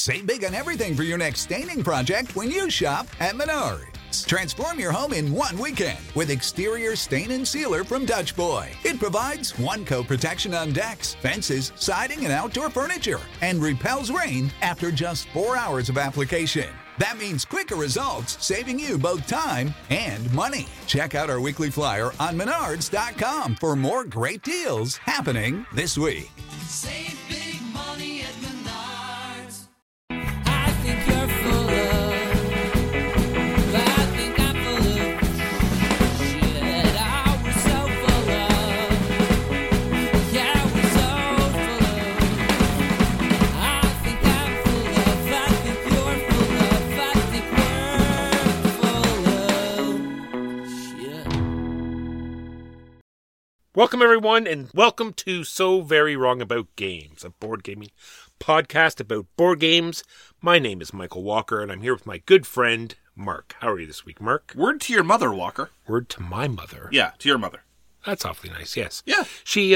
Save big on everything for your next staining project when you shop at Menards. Transform your home in one weekend with exterior stain and sealer from Dutch Boy. It provides one-coat protection on decks, fences, siding, and outdoor furniture, and repels rain after just 4 hours of application. That means quicker results, saving you both time and money. Check out our weekly flyer on Menards.com for more great deals happening this week. Save big money at Menards. I think you're full of, I think I'm full of shit. I was so full of, yeah, I was so full of. I think I'm full of, I think you're full of, I think we're full of shit. Welcome, everyone, and welcome to So Very Wrong About Games, a board gaming podcast about board games. My name is Michael Walker, and I'm here with my good friend, Mark. How are you this week, Mark? Word to your mother, Walker. Word to my mother. Yeah, to your mother. That's awfully nice, yes. Yeah. She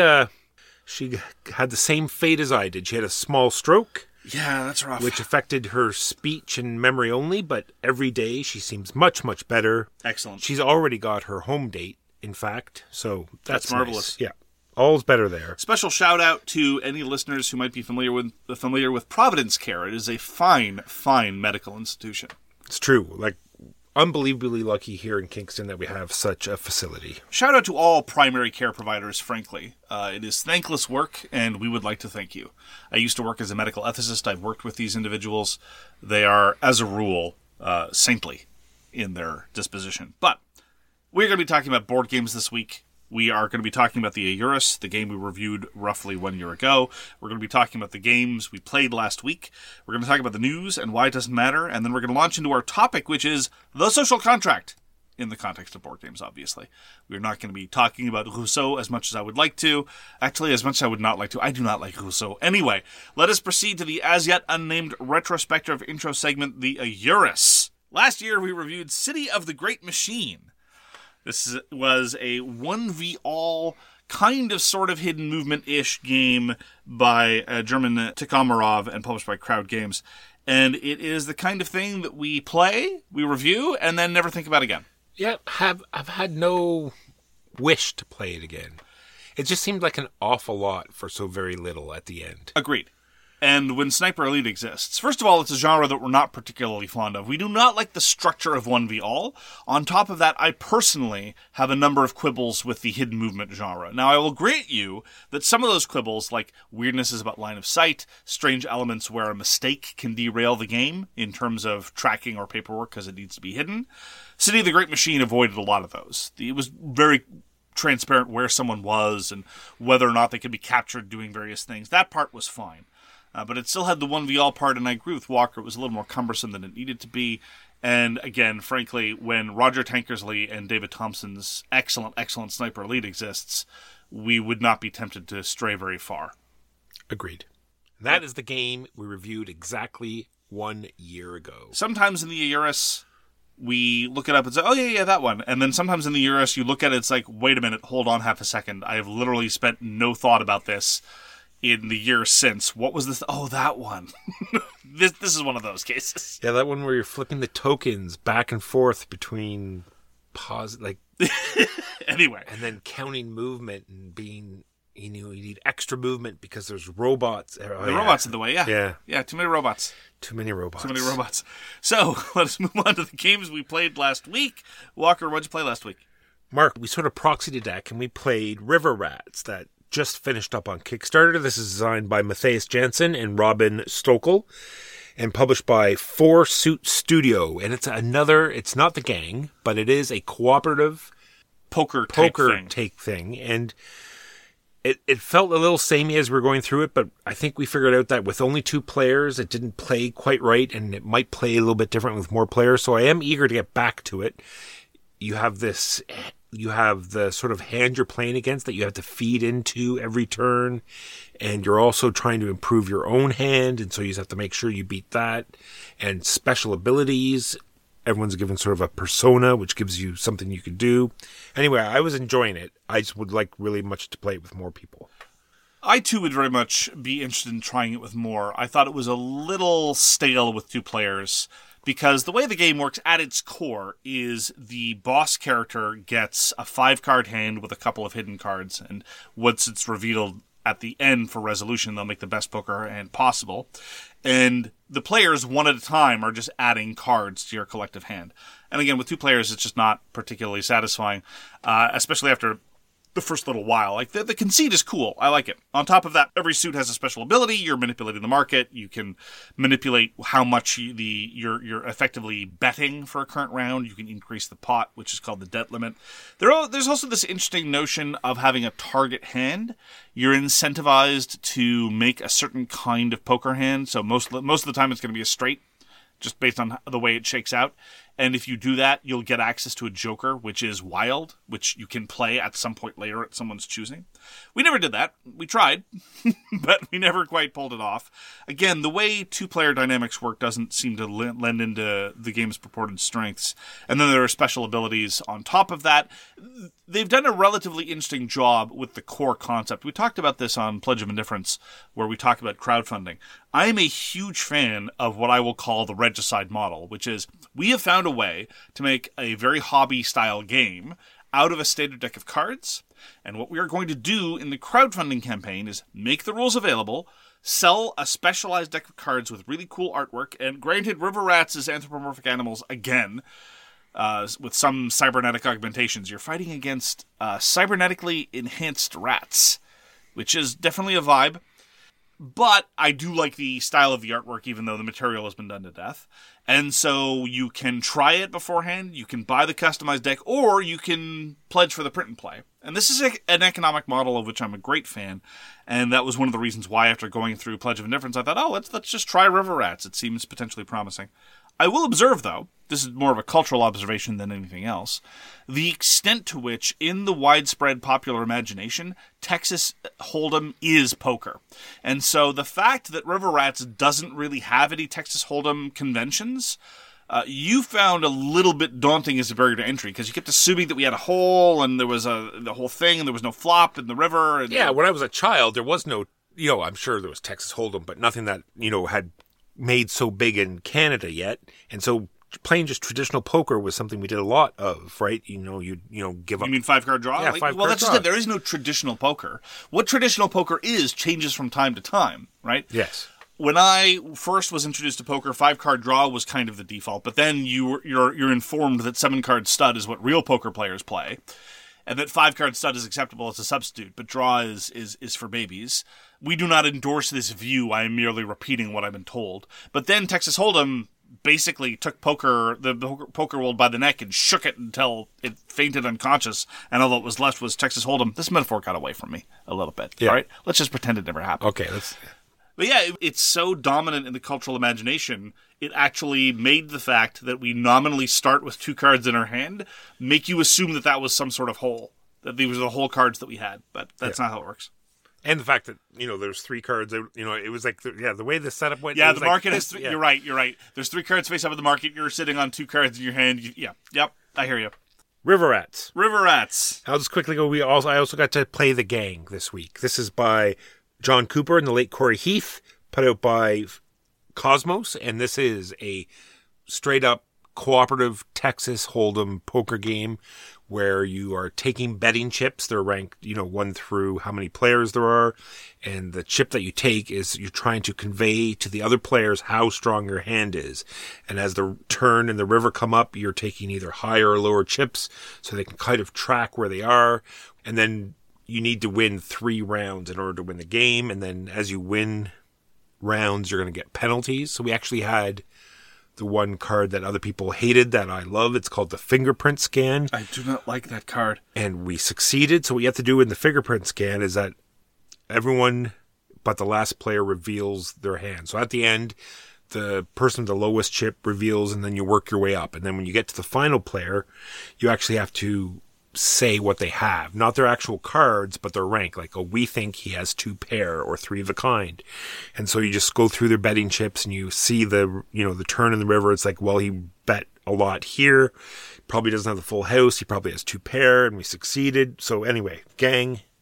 had the same fate as I did. She had a small stroke, Yeah, that's rough. which affected her speech and memory only, but every day she seems much, much better. Excellent. She's already got her home date, in fact, so that's marvelous. Nice. Yeah, all's better there. Special shout out to any listeners who might be familiar with Providence Care. It is a fine, fine medical institution. It's true. Like, unbelievably lucky here in Kingston that we have such a facility. Shout out to all primary care providers, frankly. It is thankless work, and we would like to thank you. I used to work as a medical ethicist. I've worked with these individuals. They are, as a rule, saintly in their disposition. But we're going to be talking about board games this week. We are going to be talking about the Eurus, the game we reviewed roughly 1 year ago. We're going to be talking about the games we played last week. We're going to talk about the news and why it doesn't matter. And then we're going to launch into our topic, which is the social contract, in the context of board games, obviously. We're not going to be talking about Rousseau as much as I would like to. Actually, as much as I would not like to. I do not like Rousseau. Anyway, let us proceed to the as yet unnamed retrospective intro segment, the Eurus. Last year, we reviewed City of the Great Machine. This was a 1v-all kind of sort of hidden movement-ish game by German Tikhomarov and published by Crowd Games. And it is the kind of thing that we play, we review, and then never think about again. Yeah, I've had no wish to play it again. It just seemed like an awful lot for so very little at the end. Agreed. And when Sniper Elite exists, first of all, it's a genre that we're not particularly fond of. We do not like the structure of 1v-all. On top of that, I personally have a number of quibbles with the hidden movement genre. Now, I will grant you that some of those quibbles, like weirdnesses about line of sight, strange elements where a mistake can derail the game in terms of tracking or paperwork because it needs to be hidden, City of the Great Machine avoided a lot of those. It was very transparent where someone was and whether or not they could be captured doing various things. That part was fine. But it still had the 1v-all part, and I agree with Walker. It was a little more cumbersome than it needed to be. And again, frankly, when Roger Tankersley and David Thompson's excellent, excellent Sniper Elite exists, we would not be tempted to stray very far. Agreed. That is the game we reviewed exactly 1 year ago. Sometimes in the Eurus, we look it up and say, oh, yeah, that one. And then sometimes in the Eurus, you look at it, it's like, wait a minute, hold on half a second. I have literally spent no thought about this in the year since. What was this? Oh, that one. This is one of those cases. Yeah, that one where you're flipping the tokens back and forth between Anyway. and then counting movement and being, you need extra movement because there's robots. Robots in the way, yeah. Yeah. Yeah, too many robots. Too many robots. Too many robots. So, let us move on to the games we played last week. Walker, what'd you play last week? Mark, we sort of proxied a deck and we played River Rats that just finished up on Kickstarter. This is designed by Matthias Jansen and Robin Stokel and published by Four Suit Studio. And it's not the gang, but it is a cooperative Poker take thing. And it felt a little samey as we were going through it, but I think we figured out that with only 2 players, it didn't play quite right, and it might play a little bit different with more players. So I am eager to get back to it. You have the sort of hand you're playing against that you have to feed into every turn, and you're also trying to improve your own hand, and so you just have to make sure you beat that. And special abilities, everyone's given sort of a persona, which gives you something you can do. Anyway, I was enjoying it. I just would like really much to play it with more people. I, too, would very much be interested in trying it with more. I thought it was a little stale with 2 players, because the way the game works at its core is the boss character gets a 5-card hand with a couple of hidden cards, and once it's revealed at the end for resolution, they'll make the best poker hand possible. And the players, one at a time, are just adding cards to your collective hand. And again, with 2 players, it's just not particularly satisfying, especially after the first little while. Like, the conceit is cool. I like it. On top of that, every suit has a special ability. You're manipulating the market. You can manipulate how much you're effectively betting for a current round. You can increase the pot, which is called the debt limit. There's also this interesting notion of having a target hand. You're incentivized to make a certain kind of poker hand. So most of the time it's going to be a straight, just based on the way it shakes out. And if you do that, you'll get access to a joker, which is wild, which you can play at some point later at someone's choosing. We never did that. We tried, but we never quite pulled it off. Again, the way 2-player dynamics work doesn't seem to lend into the game's purported strengths. And then there are special abilities on top of that. They've done a relatively interesting job with the core concept. We talked about this on Pledge of Indifference, where we talked about crowdfunding. I am a huge fan of what I will call the regicide model, which is we have found a way to make a very hobby-style game out of a standard deck of cards. And what we are going to do in the crowdfunding campaign is make the rules available, sell a specialized deck of cards with really cool artwork, and granted, River Rats is anthropomorphic animals again, with some cybernetic augmentations. You're fighting against cybernetically enhanced rats, which is definitely a vibe. But I do like the style of the artwork, even though the material has been done to death. And so you can try it beforehand, you can buy the customized deck, or you can pledge for the print and play. And this is an economic model of which I'm a great fan. And that was one of the reasons why, after going through Pledge of Indifference, I thought, let's just try River Rats. It seems potentially promising. I will observe, though, this is more of a cultural observation than anything else, the extent to which, in the widespread popular imagination, Texas Hold'em is poker. And so the fact that River Rats doesn't really have any Texas Hold'em conventions, you found a little bit daunting as a barrier to entry, because you kept assuming that we had a hole, and there was the whole thing, and there was no flop in the river. And, yeah, when I was a child, there was no, I'm sure there was Texas Hold'em, but nothing that, had made so big in Canada yet. And so playing just traditional poker was something we did a lot of, right? You give up. You mean 5-card draw? Yeah, 5-card draw. That's just it. There is no traditional poker. What traditional poker is changes from time to time, right? Yes. When I first was introduced to poker, 5-card draw was kind of the default, but then you're informed that 7-card stud is what real poker players play, and that 5-card stud is acceptable as a substitute, but draw is for babies. We do not endorse this view. I am merely repeating what I've been told. But then Texas Hold'em basically took the poker world by the neck and shook it until it fainted unconscious, and all that was left was Texas Hold'em. This metaphor got away from me a little bit. Yeah. All right? Let's just pretend it never happened. Okay, But yeah, it's so dominant in the cultural imagination, it actually made the fact that we nominally start with 2 cards in our hand make you assume that was some sort of hole, that these were the whole cards that we had. But that's not how it works. And the fact that, there's 3 cards, it was like, the way the setup went. Yeah, the market is, you're right. There's 3 cards face up in the market. You're sitting on 2 cards in your hand. Yep, I hear you. River Rats. I'll just quickly go, I also got to play The Gang this week. This is by John Cooper and the late Corey Heath, put out by Cosmos, and this is a straight-up cooperative Texas Hold'em poker game where you are taking betting chips. They're ranked, 1 through how many players there are, and the chip that you take is you're trying to convey to the other players how strong your hand is. And as the turn and the river come up, you're taking either higher or lower chips so they can kind of track where they are, and then you need to win 3 rounds in order to win the game, and then as you win rounds, you're going to get penalties. So we actually had the one card that other people hated that I love. It's called the fingerprint scan. I do not like that card. And we succeeded. So what you have to do in the fingerprint scan is that everyone but the last player reveals their hand. So at the end, the person with the lowest chip reveals, and then you work your way up. And then when you get to the final player, you actually have to say what they have, not their actual cards, but their rank. Like, we think he has 2 pair or 3 of a kind. And so you just go through their betting chips and you see the turn in the river. It's like, well, he bet a lot here. Probably doesn't have the full house. He probably has 2 pair, and we succeeded. So anyway, Gang,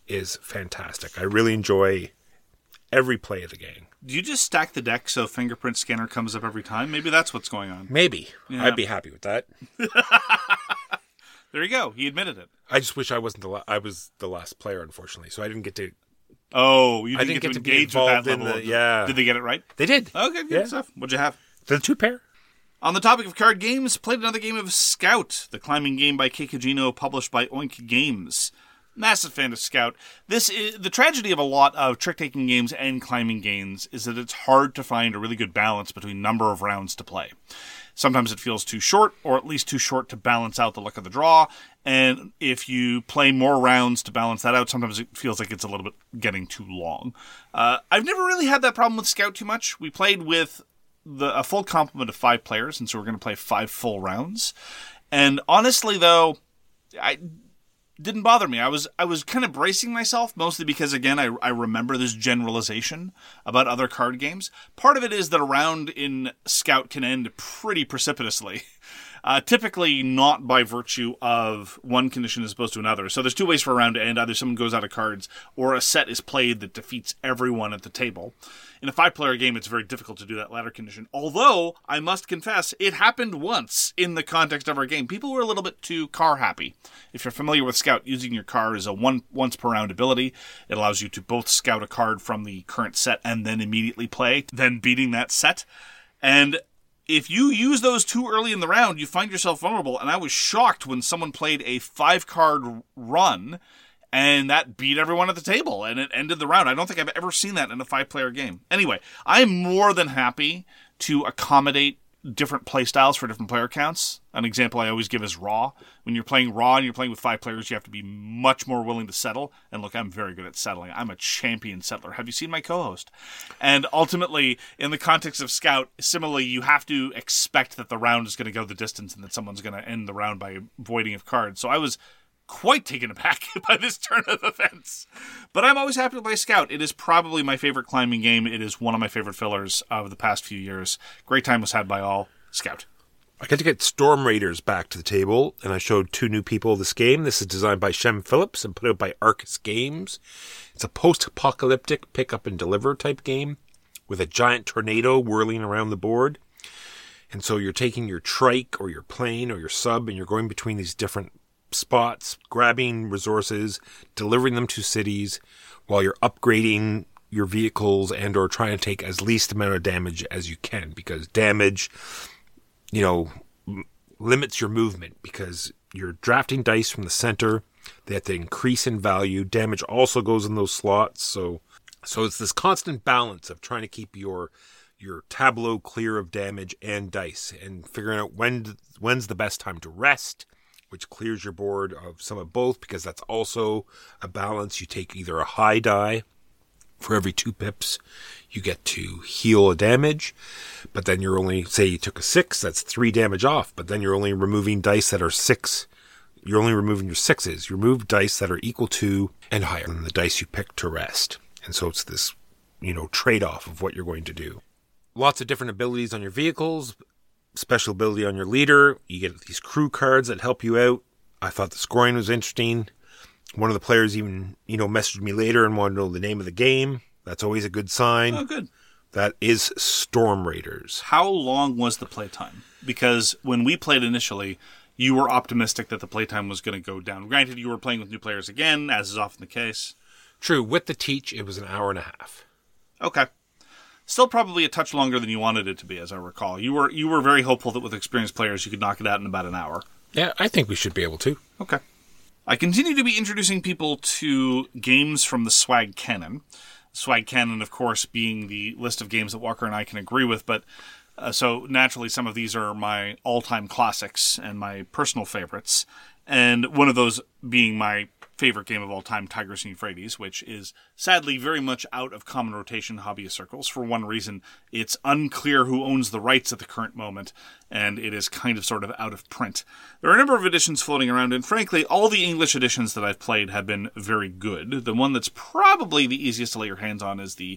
is fantastic. I really enjoy every play of the game. Do you just stack the deck so fingerprint scanner comes up every time? Maybe that's what's going on. Maybe. Yeah. I'd be happy with that. There you go. He admitted it. I just wish I wasn't I was the last player, unfortunately, so I didn't get to. Oh, you I didn't didn't get to be engage with that involved in level. the. Did they get it right? They did. Okay, good Yeah. stuff. What'd you have? The 2-pair. On the topic of card games, played another game of Scout, the climbing game by Keikujino, published by Oink Games. Massive fan of Scout. This is the tragedy of a lot of trick-taking games and climbing games is that it's hard to find a really good balance between number of rounds to play. Sometimes it feels too short, or at least too short to balance out the luck of the draw. And if you play more rounds to balance that out, sometimes it feels like it's a little bit getting too long. I've never really had that problem with Scout too much. We played with a full complement of 5 players, and so we're going to play 5 full rounds. And honestly, though, didn't bother me. I was kind of bracing myself, mostly because, again, I remember this generalization about other card games. Part of it is that a round in Scout can end pretty precipitously. Typically not by virtue of one condition as opposed to another. So there's 2 ways for a round to end. Either someone goes out of cards, or a set is played that defeats everyone at the table. In a 5-player game, it's very difficult to do that latter condition. Although, I must confess, it happened once in the context of our game. People were a little bit too car happy. If you're familiar with Scout, using your car is a once per round ability. It allows you to both scout a card from the current set and then immediately play, then beating that set. And if you use those too early in the round, you find yourself vulnerable. And I was shocked when someone played a 5-card run, and that beat everyone at the table, and it ended the round. I don't think I've ever seen that in a 5-player game. Anyway, I'm more than happy to accommodate different play styles for different player counts. An example I always give is Raw. When you're playing Raw and you're playing with 5 players, you have to be much more willing to settle. And look, I'm very good at settling. I'm a champion settler. Have you seen my co-host? And ultimately, in the context of Scout, similarly, you have to expect that the round is going to go the distance and that someone's going to end the round by voiding of cards. So I was quite taken aback by this turn of events. But I'm always happy to play Scout. It is probably my favorite climbing game. It is one of my favorite fillers of the past few years. Great time was had by all. Scout. I got to get Storm Raiders back to the table, and I showed 2 new people this game. This is designed by Shem Phillips and put out by Arcus Games. It's a post-apocalyptic pick-up and deliver type game with a giant tornado whirling around the board. And so you're taking your trike or your plane or your sub, and you're going between these different spots, grabbing resources, delivering them to cities while you're upgrading your vehicles and or trying to take as least amount of damage as you can, because damage, limits your movement because you're drafting dice from the center. They have to increase in value. Damage also goes in those slots. So it's this constant balance of trying to keep your tableau clear of damage and dice, and figuring out when's the best time to rest, which clears your board of some of both, because that's also a balance. You take either a high die. For every 2 pips, you get to heal a damage, but then you're only, say you took a 6, that's 3 damage off, but then you're only removing dice that are 6. You're only removing your 6s. You remove dice that are equal to and higher than the dice you pick to rest. And so it's this, trade-off of what you're going to do. Lots of different abilities on your vehicles, special ability on your leader. You get these crew cards that help you out. I thought the scoring was interesting. One of the players even, messaged me later and wanted to know the name of the game. That's always a good sign. Oh, good. That is Storm Raiders. How long was the playtime? Because when we played initially, you were optimistic that the playtime was going to go down. Granted, you were playing with new players again, as is often the case. True. With the teach, it was an hour and a half. Okay. Still probably a touch longer than you wanted it to be, as I recall. You were very hopeful that with experienced players, you could knock it out in about an hour. Yeah, I think we should be able to. Okay. I continue to be introducing people to games from the Swag Canon. Swag Canon, of course, being the list of games that Walker and I can agree with, but so naturally some of these are my all-time classics and my personal favorites, and one of those being my favorite game of all time, Tigris and Euphrates, which is sadly very much out of common rotation hobbyist circles. For one reason, it's unclear who owns the rights at the current moment, and it is kind of sort of out of print. There are a number of editions floating around, and frankly, all the English editions that I've played have been very good. The one that's probably the easiest to lay your hands on is the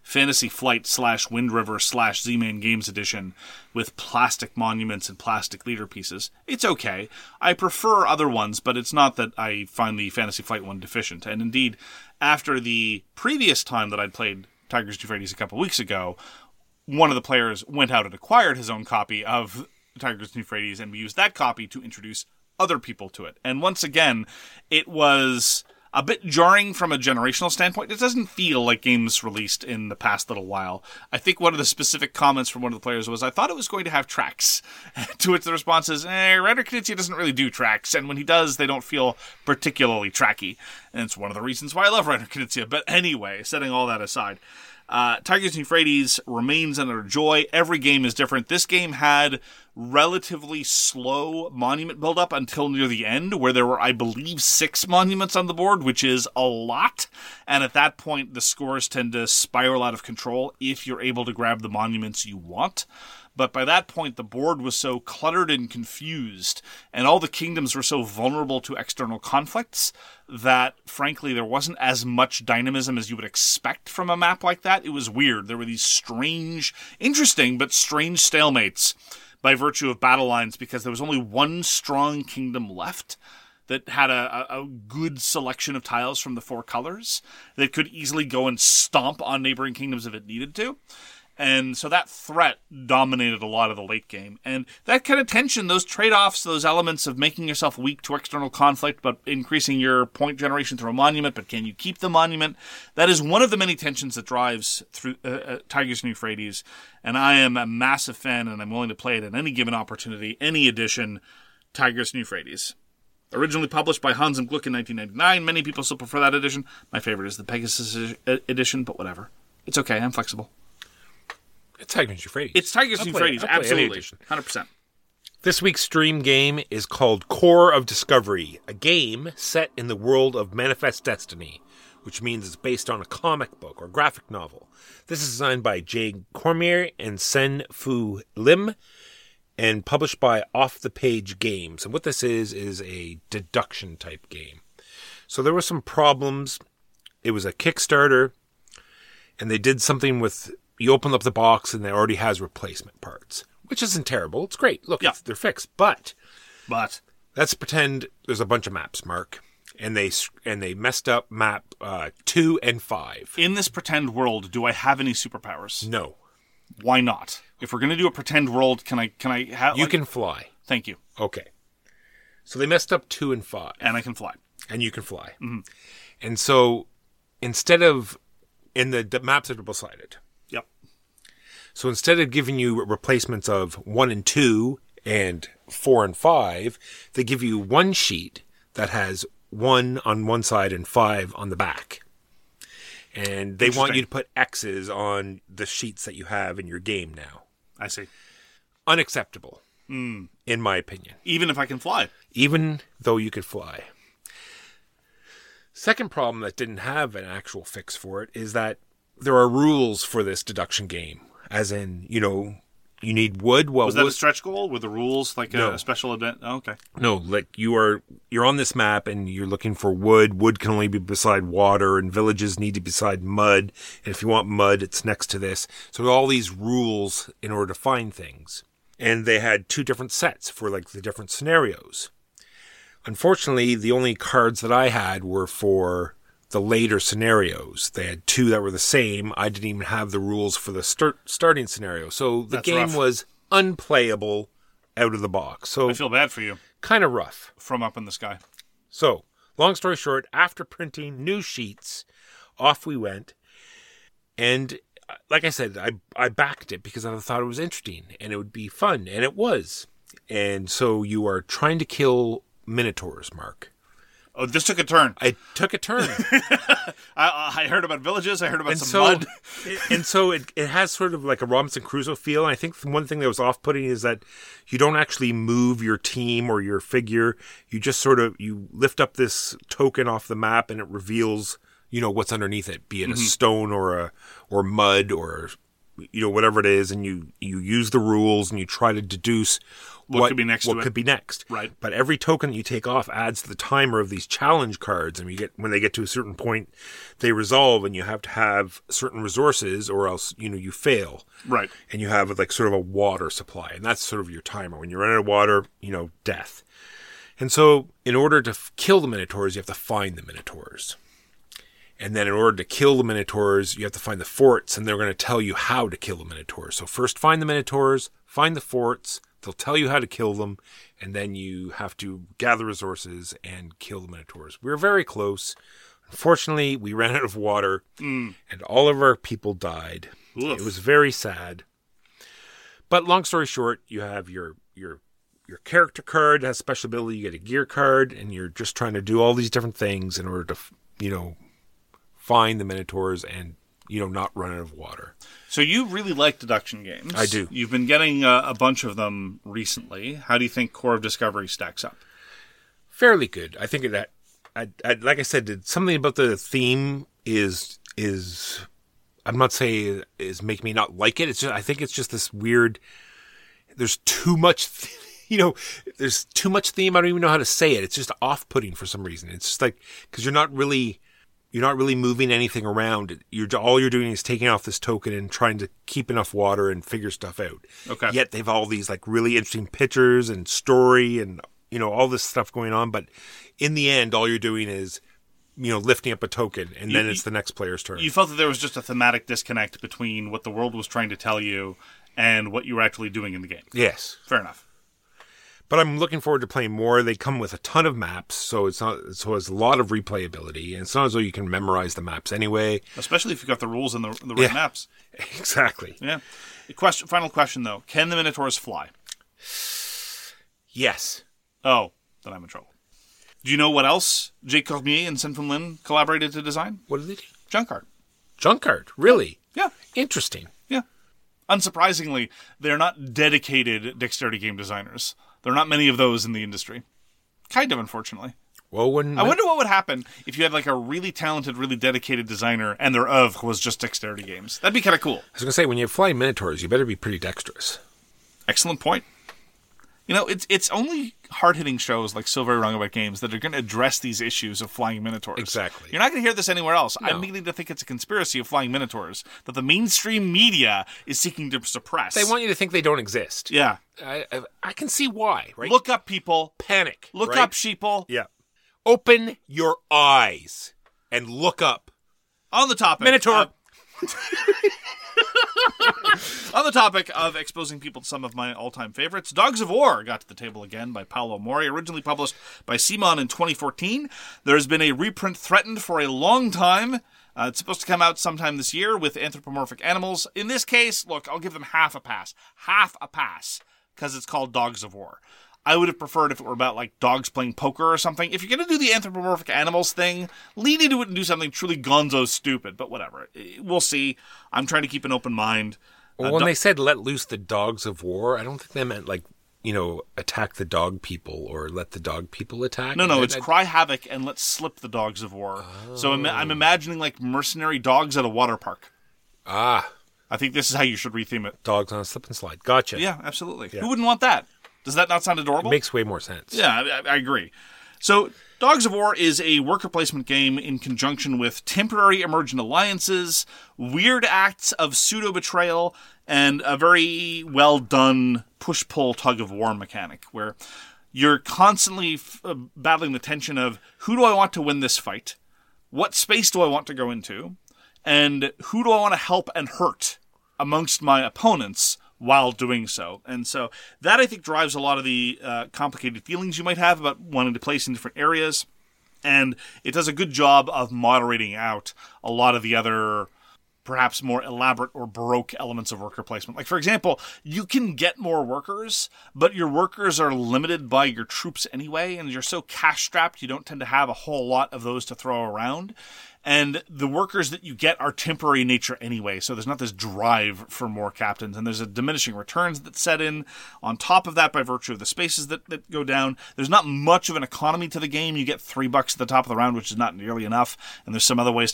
Fantasy Flight / Wind River / Z-Man Games Edition with plastic monuments and plastic leader pieces. It's okay. I prefer other ones, but it's not that I find the Fantasy Flight one deficient. And indeed, after the previous time that I'd played Tigers and Euphrates a couple weeks ago, one of the players went out and acquired his own copy of Tigers and Euphrates, and we used that copy to introduce other people to it. And once again, it was a bit jarring from a generational standpoint. It doesn't feel like games released in the past little while. I think one of the specific comments from one of the players was, I thought it was going to have tracks. To which the response is, Reiner Knizia doesn't really do tracks, and when he does, they don't feel particularly tracky. And it's one of the reasons why I love Reiner Knizia. But anyway, setting all that aside, Tigers and Euphrates remains another joy. Every game is different. This game had relatively slow monument buildup until near the end, where there were, I believe, 6 monuments on the board, which is a lot. And at that point, the scores tend to spiral out of control if you're able to grab the monuments you want. But by that point, the board was so cluttered and confused, and all the kingdoms were so vulnerable to external conflicts, that, frankly, there wasn't as much dynamism as you would expect from a map like that. It was weird. There were these strange, interesting, but strange stalemates by virtue of battle lines, because there was only one strong kingdom left that had a good selection of tiles from the 4 colors that could easily go and stomp on neighboring kingdoms if it needed to. And so that threat dominated a lot of the late game. And that kind of tension, those trade-offs, those elements of making yourself weak to external conflict, but increasing your point generation through a monument, but can you keep the monument? That is one of the many tensions that drives through Tigers and Euphrates. And I am a massive fan, and I'm willing to play it at any given opportunity, any edition, Tigers and Euphrates. Originally published by Hans im Glück in 1999. Many people still prefer that edition. My favorite is the Pegasus edition, but whatever. It's okay, I'm flexible. It's Tigers and Euphrates. It's Tigers and Euphrates, absolutely. 100%. This week's stream game is called Core of Discovery, a game set in the world of Manifest Destiny, which means it's based on a comic book or graphic novel. This is designed by Jay Cormier and Sen Fu Lim, and published by Off the Page Games. And what this is a deduction type game. So there were some problems. It was a Kickstarter, and they did something with, you open up the box and it already has replacement parts, which isn't terrible. It's great. Look, they're fixed. But let's pretend there's a bunch of maps, Mark, and they messed up map 2 and 5. In this pretend world, do I have any superpowers? No. Why not? If we're going to do a pretend world, can I have... You can fly. Thank you. Okay. So they messed up 2 and 5. And I can fly. And you can fly. Mm-hmm. And so instead of... In the maps are double-sided. Yep. So instead of giving you replacements of 1 and 2 and 4 and 5, they give you one sheet that has 1 on one side and 5 on the back. And they want you to put X's on the sheets that you have in your game now. I see. Unacceptable, in my opinion. Even if I can fly? Even though you could fly. Second problem that didn't have an actual fix for it is that there are rules for this deduction game. As in, you need wood. Well, was that a stretch goal? Were the rules like No. a special event? Oh, okay. No, like you're on this map and you're looking for wood. Wood can only be beside water, and villages need to be beside mud. And if you want mud, it's next to this. So all these rules in order to find things. And they had 2 different sets for like the different scenarios. Unfortunately, the only cards that I had were for the later scenarios. They had 2 that were the same. I didn't even have the rules for the starting scenario. So the That's game rough. was unplayable out of the box. So I feel bad for you. kind of rough. From up in the sky. So, long story short, after printing new sheets, off we went. And like I said, I backed it because I thought it was interesting and it would be fun. And it was. And so you are trying to kill minotaurs, Mark. Oh, this took a turn. I took a turn. I heard about villages. I heard about And some so, mud. and so it has sort of like a Robinson Crusoe feel. And I think one thing that was off-putting is that you don't actually move your team or your figure. You just you lift up this token off the map and it reveals, what's underneath it, be it a stone or mud or, whatever it is. And you use the rules and you try to deduce What could be next to what it. could be next. Right. But every token that you take off adds to the timer of these challenge cards, and when they get to a certain point, they resolve, and you have to have certain resources, or else you fail. Right. And you have like sort of a water supply, and that's sort of your timer. When you run out of water, death. And so, in order to kill the Minotaurs, you have to find the Minotaurs. And then in order to kill the Minotaurs, you have to find the forts, and they're going to tell you how to kill the Minotaurs. So first find the Minotaurs, find the forts, they'll tell you how to kill them, and then you have to gather resources and kill the Minotaurs. We were very close. Unfortunately, we ran out of water, and all of our people died. Oof. It was very sad. But long story short, you have your character card has special ability, you get a gear card, and you're just trying to do all these different things in order to, find the Minotaurs and, not run out of water. So you really like deduction games. I do. You've been getting a bunch of them recently. How do you think Core of Discovery stacks up? Fairly good. I think that, like I said, something about the theme is I'm not saying is making me not like it. It's just, I think it's just this weird, there's too much, there's too much theme. I don't even know how to say it. It's just off-putting for some reason. It's just like, because you're not really moving anything around. All you're doing is taking off this token and trying to keep enough water and figure stuff out. Okay. Yet they've all these like really interesting pictures and story and all this stuff going on. But in the end, all you're doing is lifting up a token, and then it's the next player's turn. You felt that there was just a thematic disconnect between what the world was trying to tell you and what you were actually doing in the game. Yes. Fair enough. But I'm looking forward to playing more. They come with a ton of maps, so it's a lot of replayability, and it's not as though you can memorize the maps anyway. Especially if you've got the rules and the right maps. Exactly. Yeah. Final question, though. Can the Minotaurs fly? Yes. Oh, then I'm in trouble. Do you know what else Jake Cormier and Sen-Foong Lin collaborated to design? What did they do? Junk art. Junk art? Really? Yeah. Interesting. Yeah. Unsurprisingly, they're not dedicated dexterity game designers. There are not many of those in the industry. Kind of, unfortunately. Well, I wonder what would happen if you had like a really talented, really dedicated designer and their oeuvre was just dexterity games. That'd be kind of cool. I was going to say, when you fly Minotaurs, you better be pretty dexterous. Excellent point. It's only hard-hitting shows like So Very Wrong About Games that are going to address these issues of flying Minotaurs. Exactly. You're not going to hear this anywhere else. No. I'm beginning to think it's a conspiracy of flying Minotaurs that the mainstream media is seeking to suppress. They want you to think they don't exist. Yeah. I can see why, right? Look up, people. Panic. Look right? up, sheeple. Yeah. Open your eyes and look up. On the topic. Minotaur. On the topic of exposing people to some of my all-time favorites, Dogs of War got to the table again by Paolo Mori, originally published by CMON in 2014. There's been a reprint threatened for a long time. It's supposed to come out sometime this year with anthropomorphic animals. In this case, look, I'll give them half a pass. Half a pass, because it's called Dogs of War. I would have preferred if it were about, like, dogs playing poker or something. If you're going to do the anthropomorphic animals thing, lean into it and do something truly gonzo stupid. But whatever. We'll see. I'm trying to keep an open mind. Well, when they said let loose the dogs of war, I don't think they meant, like, attack the dog people or let the dog people attack. No, it's cry havoc and let's slip the Dogs of War. Oh. So I'm imagining, like, mercenary dogs at a water park. Ah. I think this is how you should retheme it. Dogs on a slip and slide. Gotcha. Yeah, absolutely. Yeah. Who wouldn't want that? Does that not sound adorable? It makes way more sense. Yeah, I agree. So, Dogs of War is a worker placement game in conjunction with temporary emergent alliances, weird acts of pseudo-betrayal, and a very well-done push-pull tug-of-war mechanic, where you're constantly battling the tension of, who do I want to win this fight? What space do I want to go into? And who do I want to help and hurt amongst my opponents while doing so? And so that, I think, drives a lot of the complicated feelings you might have about wanting to place in different areas. And it does a good job of moderating out a lot of the other, perhaps more elaborate or Baroque elements of worker placement. Like, for example, you can get more workers, but your workers are limited by your troops anyway, and you're so cash-strapped you don't tend to have a whole lot of those to throw around. And the workers that you get are temporary in nature anyway, so there's not this drive for more captains. And there's a diminishing returns that set in on top of that by virtue of the spaces that go down. There's not much of an economy to the game. You get $3 at the top of the round, which is not nearly enough. And there's some other ways to get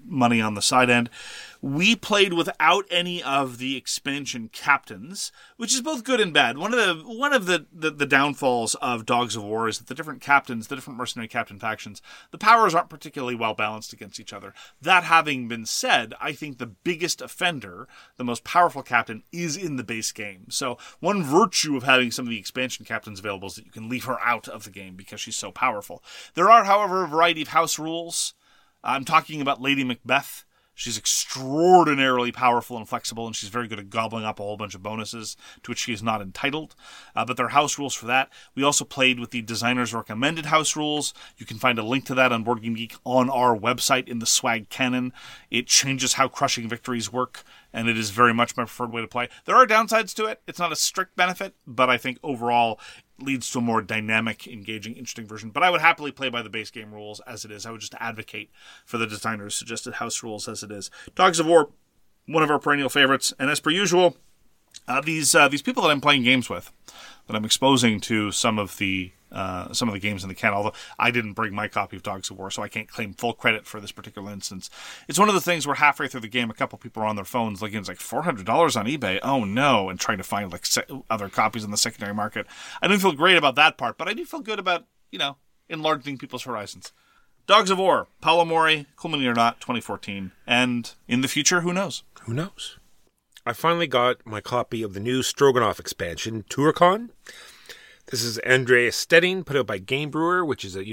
money on the side end. We played without any of the expansion captains, which is both good and bad. One of the downfalls of Dogs of War is that the different captains, the different mercenary captain factions, the powers aren't particularly well balanced against each other. That having been said, I think the biggest offender, the most powerful captain, is in the base game. So one virtue of having some of the expansion captains available is that you can leave her out of the game because she's so powerful. There are, however, a variety of house rules. I'm talking about Lady Macbeth. She's extraordinarily powerful and flexible, and she's very good at gobbling up a whole bunch of bonuses to which she is not entitled. But there are house rules for that. We also played with the designer's recommended house rules. You can find a link to that on Board Game Geek on our website in the swag canon. It changes how crushing victories work, and it is very much my preferred way to play. There are downsides to it. It's not a strict benefit, but I think overall leads to a more dynamic, engaging, interesting version. But I would happily play by the base game rules as it is. I would just advocate for the designer's suggested house rules as it is. Dogs of War, one of our perennial favorites. And as per usual, these people that I'm playing games with, that I'm exposing to some of the games in the can, although I didn't bring my copy of Dogs of War, so I can't claim full credit for this particular instance. It's one of the things where halfway through the game, a couple people are on their phones looking, it's like $400 on eBay, oh no, and trying to find like other copies in the secondary market. I didn't feel great about that part, but I do feel good about, enlarging people's horizons. Dogs of War, Paolo Mori, Cool Mini or Not, 2014, and in the future, who knows? Who knows? I finally got my copy of the new Stroganoff expansion, Turrican. This is Andreas Stedding, put out by Game Brewer, which is a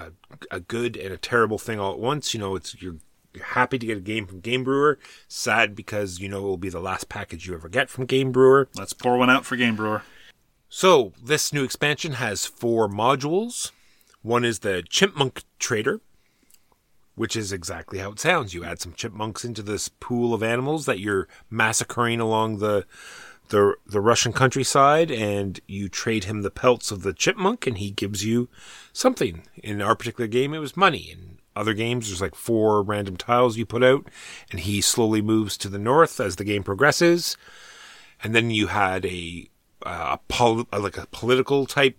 good and a terrible thing all at once. You're happy to get a game from Game Brewer, sad because it will be the last package you ever get from Game Brewer. Let's pour one out for Game Brewer. So this new expansion has 4 modules. One is the Chipmunk Trader, which is exactly how it sounds. You add some chipmunks into this pool of animals that you're massacring along the Russian countryside, and you trade him the pelts of the chipmunk, and he gives you something. In our particular game, it was money. In other games, there's like 4 random tiles you put out, and he slowly moves to the north as the game progresses. And then you had a political type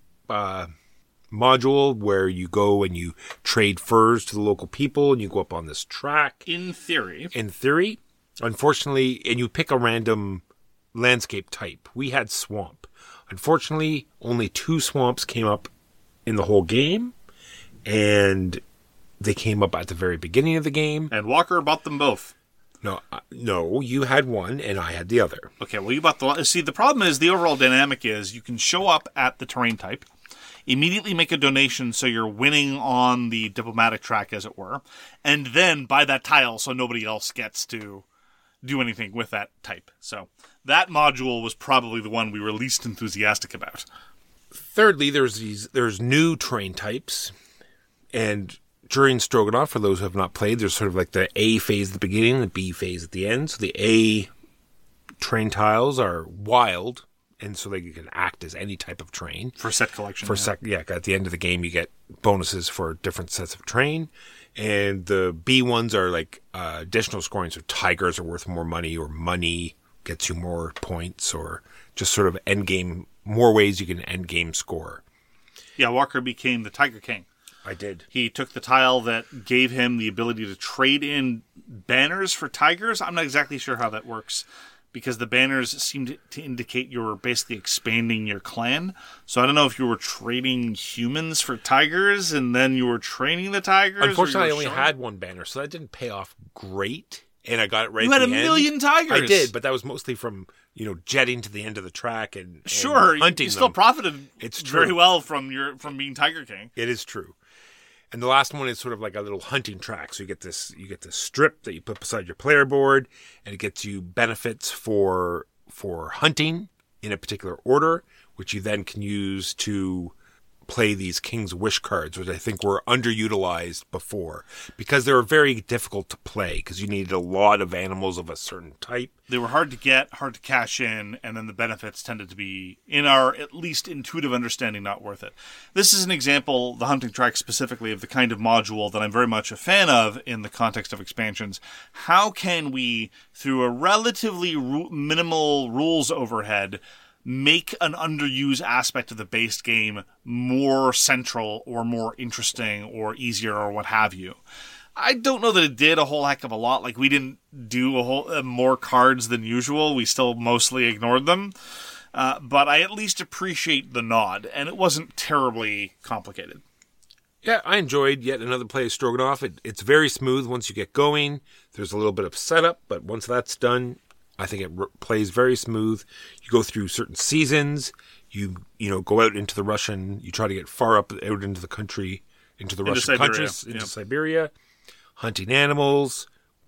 module where you go and you trade furs to the local people, and you go up on this track. In theory. Unfortunately, and you pick a random landscape type. We had swamp. Unfortunately, only 2 swamps came up in the whole game, and they came up at the very beginning of the game. And Walker bought them both. No, you had one and I had the other. Okay, well, you bought the one. See, the problem is the overall dynamic is you can show up at the terrain type, immediately make a donation so you're winning on the diplomatic track, as it were, and then buy that tile so nobody else gets to do anything with that type. So that module was probably the one we were least enthusiastic about. Thirdly, there's new terrain types, and during Stroganoff, for those who have not played, there's sort of like the A phase at the beginning, the B phase at the end. So the A terrain tiles are wild, and so they can act as any type of terrain. For set collection. At the end of the game, you get bonuses for different sets of terrain. And the B ones are like additional scoring. So tigers are worth more money, or money gets you more points, or just sort of end game, more ways you can end game score. Yeah, Walker became the Tiger King. I did. He took the tile that gave him the ability to trade in banners for tigers. I'm not exactly sure how that works, because the banners seemed to indicate you were basically expanding your clan. So I don't know if you were trading humans for tigers and then you were training the tigers. Unfortunately, I only had one banner, so that didn't pay off great. And I got it right You at had the a end. million tigers. I did, but that was mostly from, jetting to the end of the track and Sure, hunting you still them. profited It's true. very well from being Tiger King. It is true. And the last one is sort of like a little hunting track. So you get this strip that you put beside your player board, and it gets you benefits for hunting in a particular order, which you then can use to play these King's Wish cards, which I think were underutilized before, because they were very difficult to play, because you needed a lot of animals of a certain type. They were hard to get, hard to cash in, and then the benefits tended to be, in our at least intuitive understanding, not worth it. This is an example, the hunting track specifically, of the kind of module that I'm very much a fan of in the context of expansions. How can we, through a relatively minimal rules overhead, make an underused aspect of the base game more central or more interesting or easier or what have you? I don't know that it did a whole heck of a lot. Like, we didn't do a whole more cards than usual. We still mostly ignored them. But I at least appreciate the nod, and it wasn't terribly complicated. Yeah, I enjoyed yet another play of Stroganoff. It's very smooth once you get going. There's a little bit of setup, but once that's done, I think it plays very smooth. You go through certain seasons. You go out into the Russian. You try to get far up out into the country, into the Russian countries, into Siberia, hunting animals.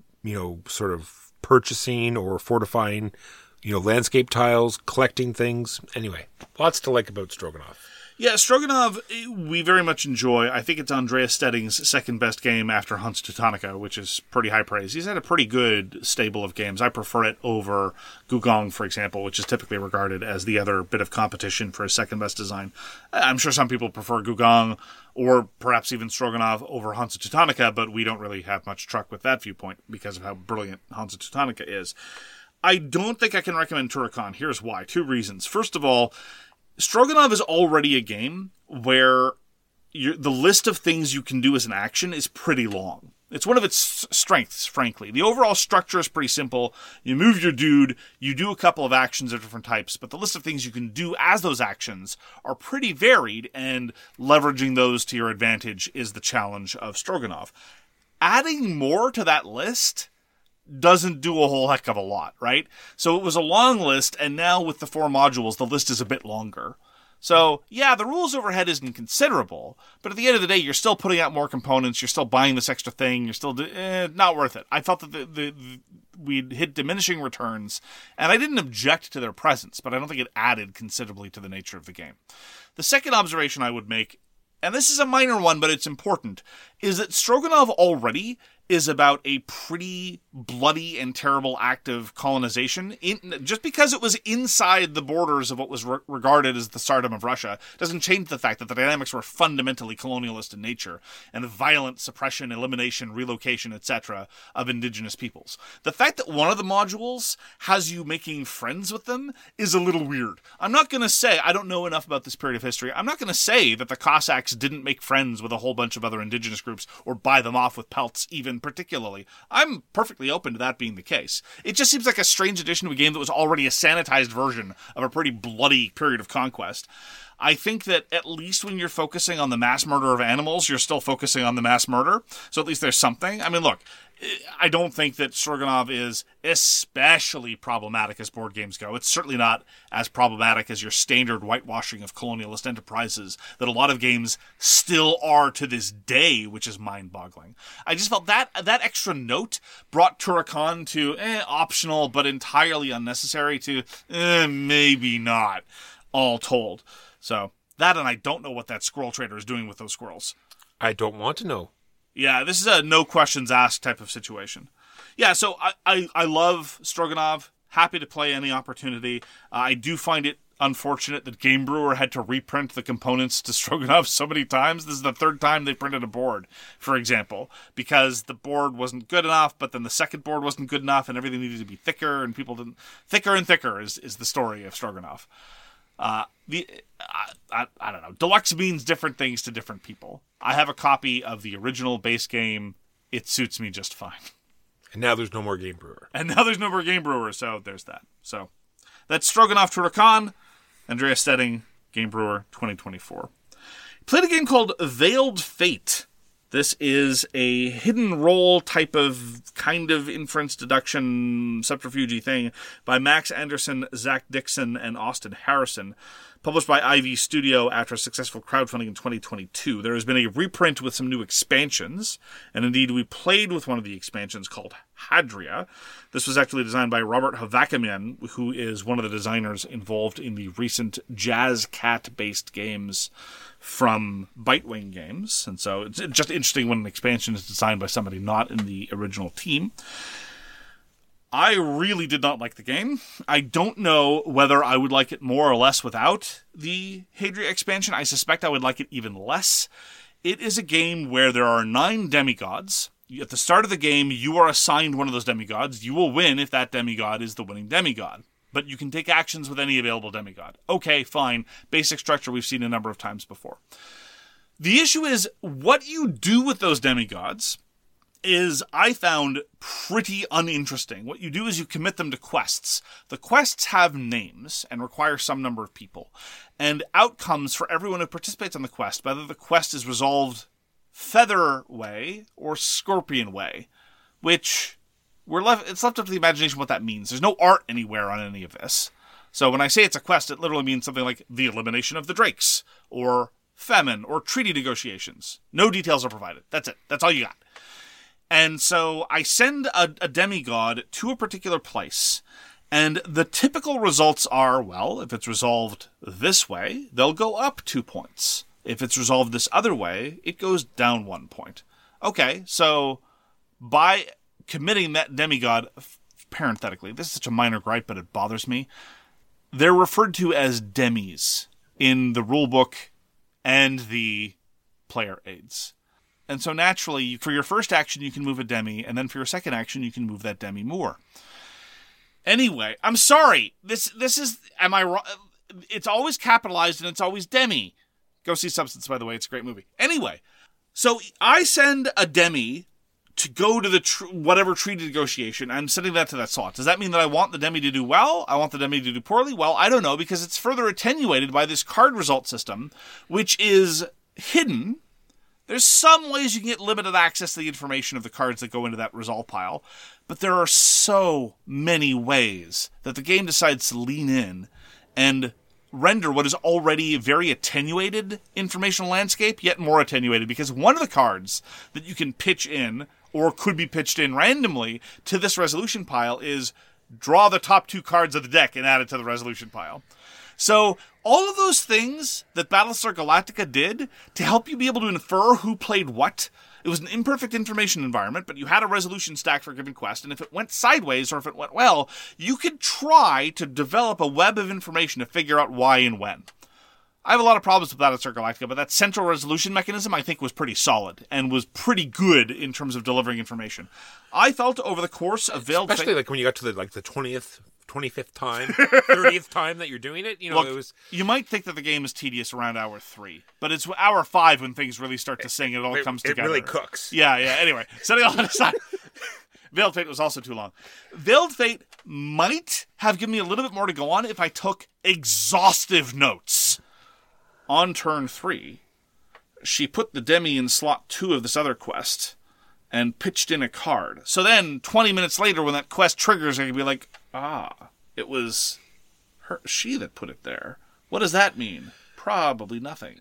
Sort of purchasing or fortifying. Landscape tiles, collecting things. Anyway, lots to like about Stroganoff. Yeah, Stroganoff, we very much enjoy. I think it's Andreas Stedding's second best game after Hunts Teutonica, which is pretty high praise. He's had a pretty good stable of games. I prefer it over Gugong, for example, which is typically regarded as the other bit of competition for his second best design. I'm sure some people prefer Gugong or perhaps even Stroganoff over Hunts Teutonica, but we don't really have much truck with that viewpoint because of how brilliant Hunts Teutonica is. I don't think I can recommend Turrican. Here's why. 2 reasons. First of all, Stroganoff is already a game where the list of things you can do as an action is pretty long. It's one of its strengths, frankly. The overall structure is pretty simple. You move your dude, you do a couple of actions of different types, but the list of things you can do as those actions are pretty varied, and leveraging those to your advantage is the challenge of Stroganoff. Adding more to that list doesn't do a whole heck of a lot, right? So it was a long list, and now with the 4 modules, the list is a bit longer. So, yeah, the rules overhead isn't considerable, but at the end of the day, you're still putting out more components, you're still buying this extra thing, you're still not worth it. I felt that we'd hit diminishing returns, and I didn't object to their presence, but I don't think it added considerably to the nature of the game. The second observation I would make, and this is a minor one, but it's important, is that Stroganoff already is about a pretty bloody and terrible act of colonization. Just because it was inside the borders of what was regarded as the stardom of Russia doesn't change the fact that the dynamics were fundamentally colonialist in nature, and the violent suppression, elimination, relocation, etc. of indigenous peoples. The fact that one of the modules has you making friends with them is a little weird. I'm not going to say, I don't know enough about this period of history, I'm not going to say that the Cossacks didn't make friends with a whole bunch of other indigenous groups or buy them off with pelts even particularly. I'm perfectly open to that being the case. It just seems like a strange addition to a game that was already a sanitized version of a pretty bloody period of conquest. I think that at least when you're focusing on the mass murder of animals, you're still focusing on the mass murder. So at least there's something. I mean, look, I don't think that Stroganoff is especially problematic as board games go. It's certainly not as problematic as your standard whitewashing of colonialist enterprises that a lot of games still are to this day, which is mind-boggling. I just felt that extra note brought Turrican to optional but entirely unnecessary to maybe not, all told. So that, and I don't know what that squirrel trader is doing with those squirrels. I don't want to know. Yeah, this is a no questions asked type of situation. Yeah, so I love Stroganoff. Happy to play any opportunity. I do find it unfortunate that Game Brewer had to reprint the components to Stroganoff so many times. This is the 3rd time they printed a board, for example, because the board wasn't good enough, but then the second board wasn't good enough, and everything needed to be thicker, and people didn't. Thicker and thicker is the story of Stroganoff. I don't know. Deluxe means different things to different people. I have a copy of the original base game. It suits me just fine. And now there's no more Game Brewer. So there's that. So that's Stroganoff Turrican, Andreas Stedding, Game Brewer 2024. Played a game called Veiled Fate. This is a hidden role type of kind of inference deduction subterfuge thing by Max Anderson, Zach Dixon, and Austin Harrison. Published by Ivy Studio after successful crowdfunding in 2022. There has been a reprint with some new expansions, and indeed we played with one of the expansions called Hadria. This was actually designed by Robert Havakamian, who is one of the designers involved in the recent Jazz Cat-based games from Bitewing Games. And so it's just interesting when an expansion is designed by somebody not in the original team. I really did not like the game. I don't know whether I would like it more or less without the Hadria expansion. I suspect I would like it even less. It is a game where there are 9 demigods. At the start of the game, you are assigned one of those demigods. You will win if that demigod is the winning demigod. But you can take actions with any available demigod. Okay, fine. Basic structure we've seen a number of times before. The issue is what you do with those demigods is I found pretty uninteresting. What you do is you commit them to quests. The quests have names and require some number of people. And outcomes for everyone who participates on the quest, whether the quest is resolved Feather way or Scorpion way, which it's left up to the imagination what that means. There's no art anywhere on any of this. So when I say it's a quest, it literally means something like the elimination of the Drakes, or famine, or treaty negotiations. No details are provided. That's it. That's all you got. And so I send a demigod to a particular place, and the typical results are, well, if it's resolved this way, they'll go up 2 points. If it's resolved this other way, it goes down 1 point. Okay, so by committing that demigod, parenthetically, this is such a minor gripe, but it bothers me, they're referred to as demis in the rulebook and the player aids. And so naturally, for your first action, you can move a demi, and then for your second action, you can move that demi more. Anyway, I'm sorry. This is, am I wrong? It's always capitalized and it's always demi. Go see Substance, by the way. It's a great movie. Anyway, so I send a demi to go to the whatever treaty negotiation. I'm sending that to that slot. Does that mean that I want the demi to do well? I want the demi to do poorly? Well, I don't know, because it's further attenuated by this card result system, which is hidden. There's some ways you can get limited access to the information of the cards that go into that resolve pile, but there are so many ways that the game decides to lean in and render what is already a very attenuated informational landscape yet more attenuated, because one of the cards that you can pitch in, or could be pitched in randomly, to this resolution pile is draw the top 2 cards of the deck and add it to the resolution pile. So all of those things that Battlestar Galactica did to help you be able to infer who played what, it was an imperfect information environment, but you had a resolution stack for a given quest, and if it went sideways or if it went well, you could try to develop a web of information to figure out why and when. I have a lot of problems with Battlestar Galactica, but that central resolution mechanism I think was pretty solid and was pretty good in terms of delivering information. I felt over the course of Veiled Fate... Especially like when you got to the 25th time, 30th time that you're doing it, Look, it was... You might think that the game is tedious around hour 3, but it's hour 5 when things really start to sing and it all comes together. It really cooks. Yeah, anyway, setting all that aside, Veiled Fate was also too long. Veiled Fate might have given me a little bit more to go on if I took exhaustive notes. On turn 3, she put the demi in slot 2 of this other quest and pitched in a card. So then, 20 minutes later, when that quest triggers, I can be like, it was she that put it there. What does that mean? Probably nothing.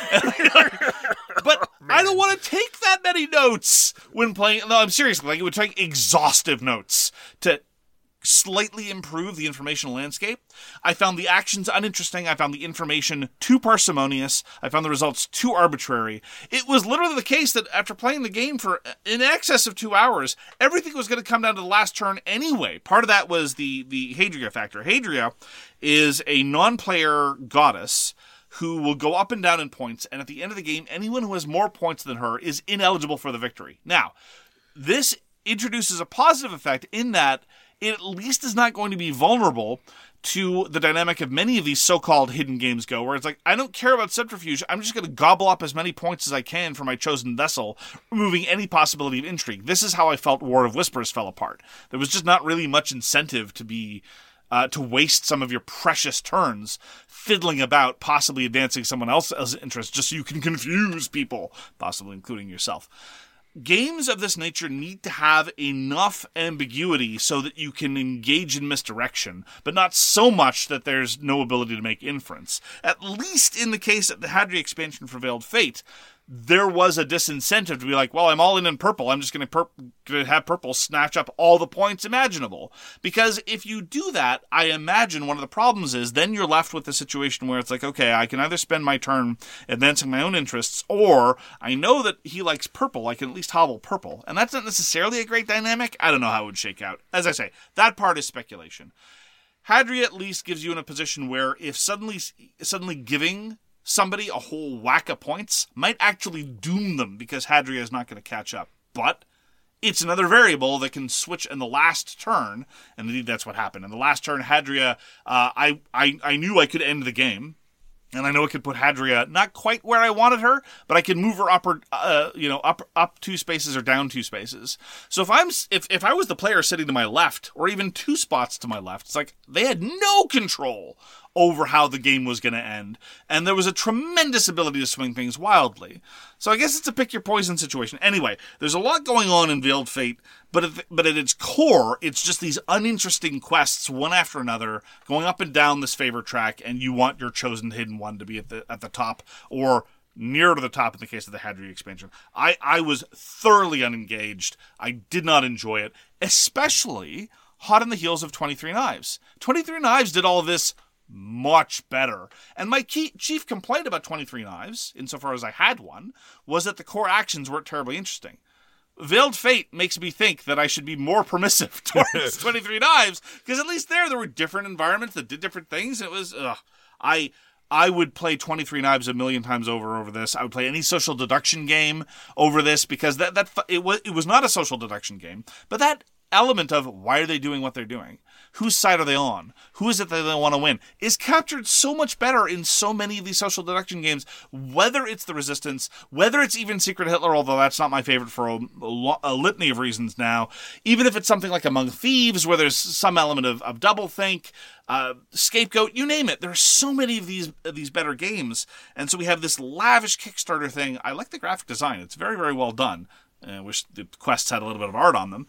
But I don't want to take that many notes when playing. No, I'm serious. Like, it would take exhaustive notes to slightly improve the informational landscape. I found the actions uninteresting. I found the information too parsimonious. I found the results too arbitrary. It was literally the case that after playing the game for in excess of 2 hours, everything was going to come down to the last turn anyway. Part of that was the Hadria factor. Hadria is a non-player goddess who will go up and down in points, and at the end of the game, anyone who has more points than her is ineligible for the victory. Now, this introduces a positive effect in that it at least is not going to be vulnerable to the dynamic of many of these so-called hidden games go, where it's like, I don't care about subterfuge, I'm just going to gobble up as many points as I can for my chosen vessel, removing any possibility of intrigue. This is how I felt War of Whispers fell apart. There was just not really much incentive to be to waste some of your precious turns fiddling about, possibly advancing someone else's interest, just so you can confuse people, possibly including yourself. Games of this nature need to have enough ambiguity so that you can engage in misdirection, but not so much that there's no ability to make inference. At least in the case of the Hadria expansion for Veiled Fate, there was a disincentive to be like, well, I'm all in purple. I'm just going to have purple snatch up all the points imaginable. Because if you do that, I imagine one of the problems is then you're left with the situation where it's like, okay, I can either spend my turn advancing my own interests, or I know that he likes purple. I can at least hobble purple. And that's not necessarily a great dynamic. I don't know how it would shake out. As I say, that part is speculation. Hadria at least gives you in a position where if suddenly giving somebody a whole whack of points might actually doom them because Hadria is not going to catch up. But it's another variable that can switch in the last turn, and indeed that's what happened. In the last turn, Hadria, I knew I could end the game, And I know it could put Hadria not quite where I wanted her, but I can move her up, up 2 spaces or down 2 spaces. So if I was the player sitting to my left, or even 2 spots to my left, it's like they had no control over how the game was going to end. And there was a tremendous ability to swing things wildly. So I guess it's a pick your poison situation. Anyway, there's a lot going on in Veiled Fate, but at its core, it's just these uninteresting quests, one after another, going up and down this favorite track, and you want your chosen hidden one to be at the top, or near to the top in the case of the Hadria expansion. I was thoroughly unengaged. I did not enjoy it, especially hot on the heels of 23 Knives. 23 Knives did all of this much better. And my chief complaint about 23 Knives, insofar as I had one, was that the core actions weren't terribly interesting. Veiled Fate makes me think that I should be more permissive towards 23 Knives, because at least there were different environments that did different things. It was, I would play 23 Knives a million times over this. I would play any social deduction game over this, because it was not a social deduction game, but that element of why are they doing what they're doing? Whose side are they on? Who is it that they want to win? Is captured so much better in so many of these social deduction games, whether it's the Resistance, whether it's even Secret Hitler, although that's not my favorite for a litany of reasons now, even if it's something like Among Thieves, where there's some element of doublethink, Scapegoat, you name it. There are so many of these better games, and so we have this lavish Kickstarter thing. I like the graphic design. It's very, very well done. I wish the quests had a little bit of art on them.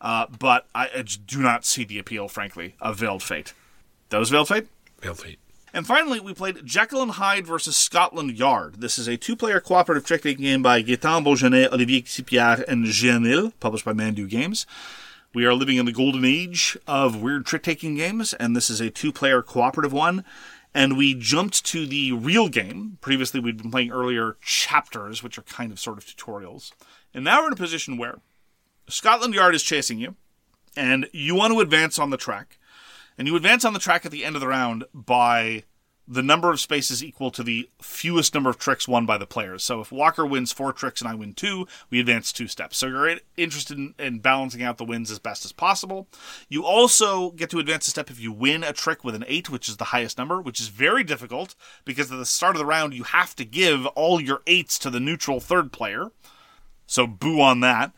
But I do not see the appeal, frankly, of Veiled Fate. That was Veiled Fate? Veiled Fate. And finally, we played Jekyll and Hyde versus Scotland Yard. This is a 2-player cooperative trick-taking game by Gaëtan Beaugenet, Olivier Xipierre, and Gianil, published by Mandu Games. We are living in the golden age of weird trick-taking games, and this is a 2-player cooperative one. And we jumped to the real game. Previously, we'd been playing earlier chapters, which are kind of sort of tutorials. And now we're in a position where Scotland Yard is chasing you, and you want to advance on the track. And you advance on the track at the end of the round by the number of spaces equal to the fewest number of tricks won by the players. So if Walker wins 4 tricks and I win 2, we advance 2 steps. So you're interested in balancing out the wins as best as possible. You also get to advance a step if you win a trick with an 8, which is the highest number, which is very difficult because at the start of the round you have to give all your 8s to the neutral third player. So boo on that.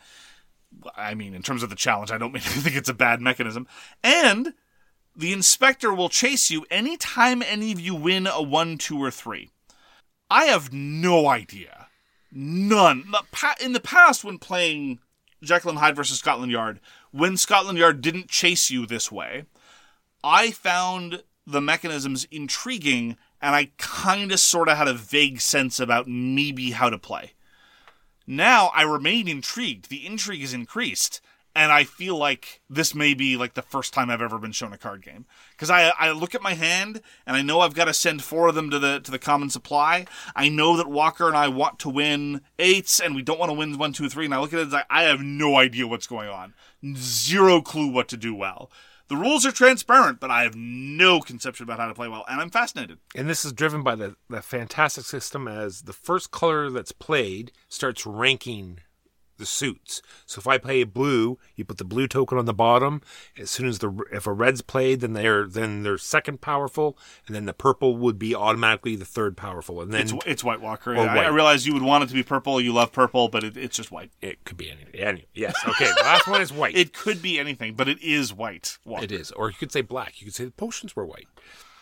I mean, in terms of the challenge, I don't think it's a bad mechanism. And the inspector will chase you anytime any of you win a 1, 2, or 3. I have no idea. None. In the past, when playing Jekyll and Hyde versus Scotland Yard, when Scotland Yard didn't chase you this way, I found the mechanisms intriguing, and I kind of sort of had a vague sense about maybe how to play. Now, I remain intrigued. The intrigue is increased, and I feel like this may be like the first time I've ever been shown a card game. Because I look at my hand, and I know I've got to send 4 of them to the common supply. I know that Walker and I want to win 8s, and we don't want to win 1, 2, 3, and I look at it and like, I have no idea what's going on. Zero clue what to do well. The rules are transparent, but I have no conception about how to play well, and I'm fascinated. And this is driven by the fantastic system as the first color that's played starts ranking the suits. So if I play blue, you put the blue token on the bottom. As soon as if a red's played, then they're second powerful, and then the purple would be automatically the third powerful. And then it's White Walker. White. I realize you would want it to be purple. You love purple, but it's just white. It could be anything. Yes. Okay. The last one is white. It could be anything, but it is white Walker. It is. Or you could say black. You could say the potions were white.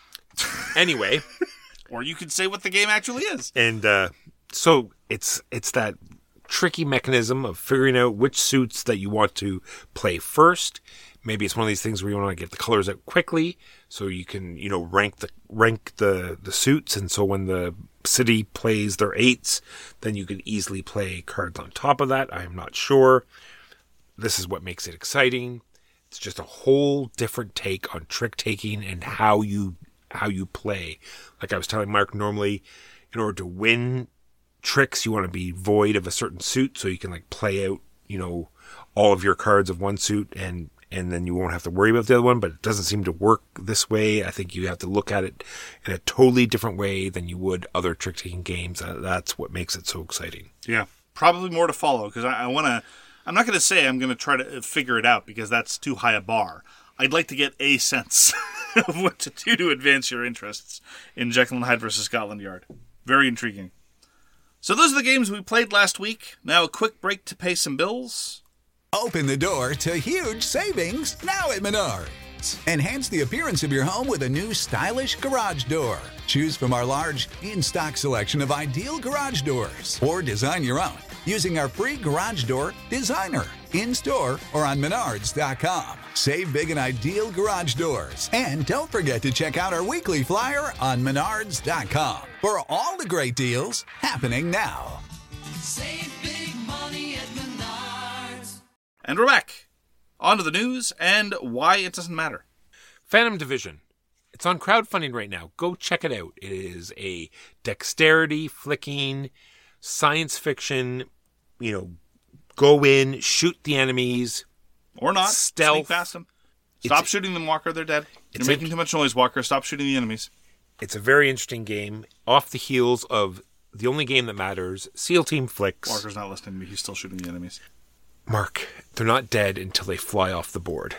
Anyway. Or you could say what the game actually is. And so it's that tricky mechanism of figuring out which suits that you want to play first. Maybe it's one of these things where you want to get the colors out quickly so you can, rank the suits, and so when the city plays their 8s, then you can easily play cards on top of that. I am not sure. This is what makes it exciting. It's just a whole different take on trick taking and how you play. Like I was telling Mark, normally in order to win tricks, you want to be void of a certain suit so you can play out, all of your cards of one suit and then you won't have to worry about the other one, but it doesn't seem to work this way. I think you have to look at it in a totally different way than you would other trick-taking games. That's what makes it so exciting. Yeah, probably more to follow because I'm not going to say I'm going to try to figure it out because that's too high a bar. I'd like to get a sense of what to do to advance your interests in Jekyll and Hyde versus Scotland Yard. Very intriguing. So those are the games we played last week. Now a quick break to pay some bills. Open the door to huge savings now at Menards. Enhance the appearance of your home with a new stylish garage door. Choose from our large, in-stock selection of ideal garage doors, or design your own using our free Garage Door Designer, in-store or on Menards.com. Save big and ideal garage doors. And don't forget to check out our weekly flyer on Menards.com for all the great deals happening now. Save big money at Menards. And we're back. On to the news and why it doesn't matter. Phantom Division. It's on crowdfunding right now. Go check it out. It is a dexterity flicking science fiction, go in, shoot the enemies. Or not. Stealth. Sneak past them. Stop shooting them, Walker. They're dead. You're making too much noise, Walker. Stop shooting the enemies. It's a very interesting game. Off the heels of the only game that matters, SEAL Team Flicks. Walker's not listening to me. He's still shooting the enemies. Mark, they're not dead until they fly off the board.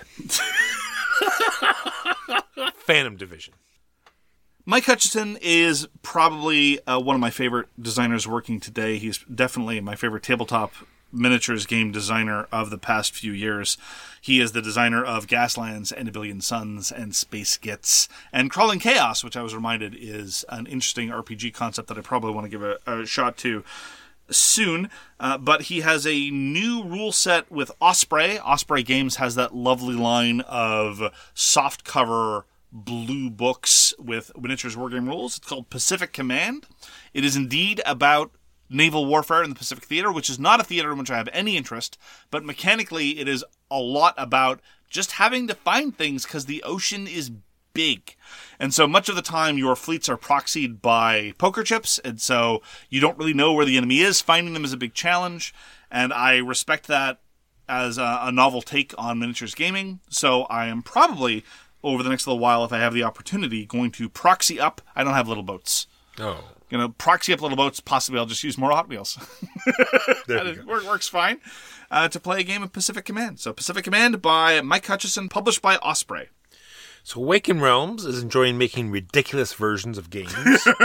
Phantom Division. Mike Hutchison is probably one of my favorite designers working today. He's definitely my favorite tabletop miniatures game designer of the past few years. He is the designer of Gaslands and A Billion Suns and Space Gits and Crawling Chaos, which I was reminded is an interesting RPG concept that I probably want to give a shot to soon. But he has a new rule set with Osprey. Osprey Games has that lovely line of soft cover blue books with miniatures wargame rules. It's called Pacific Command. It is indeed about naval warfare in the Pacific Theater, which is not a theater in which I have any interest, but mechanically it is a lot about just having to find things because the ocean is big. And so much of the time your fleets are proxied by poker chips, and so you don't really know where the enemy is. Finding them is a big challenge, and I respect that as a novel take on miniatures gaming. So I am probably, over the next little while, if I have the opportunity, going to proxy up. I don't have little boats. Oh. Proxy up little boats. Possibly I'll just use more Hot Wheels. That works fine. To play a game of Pacific Command. So Pacific Command by Mike Hutchison, published by Osprey. So Awaken Realms is enjoying making ridiculous versions of games.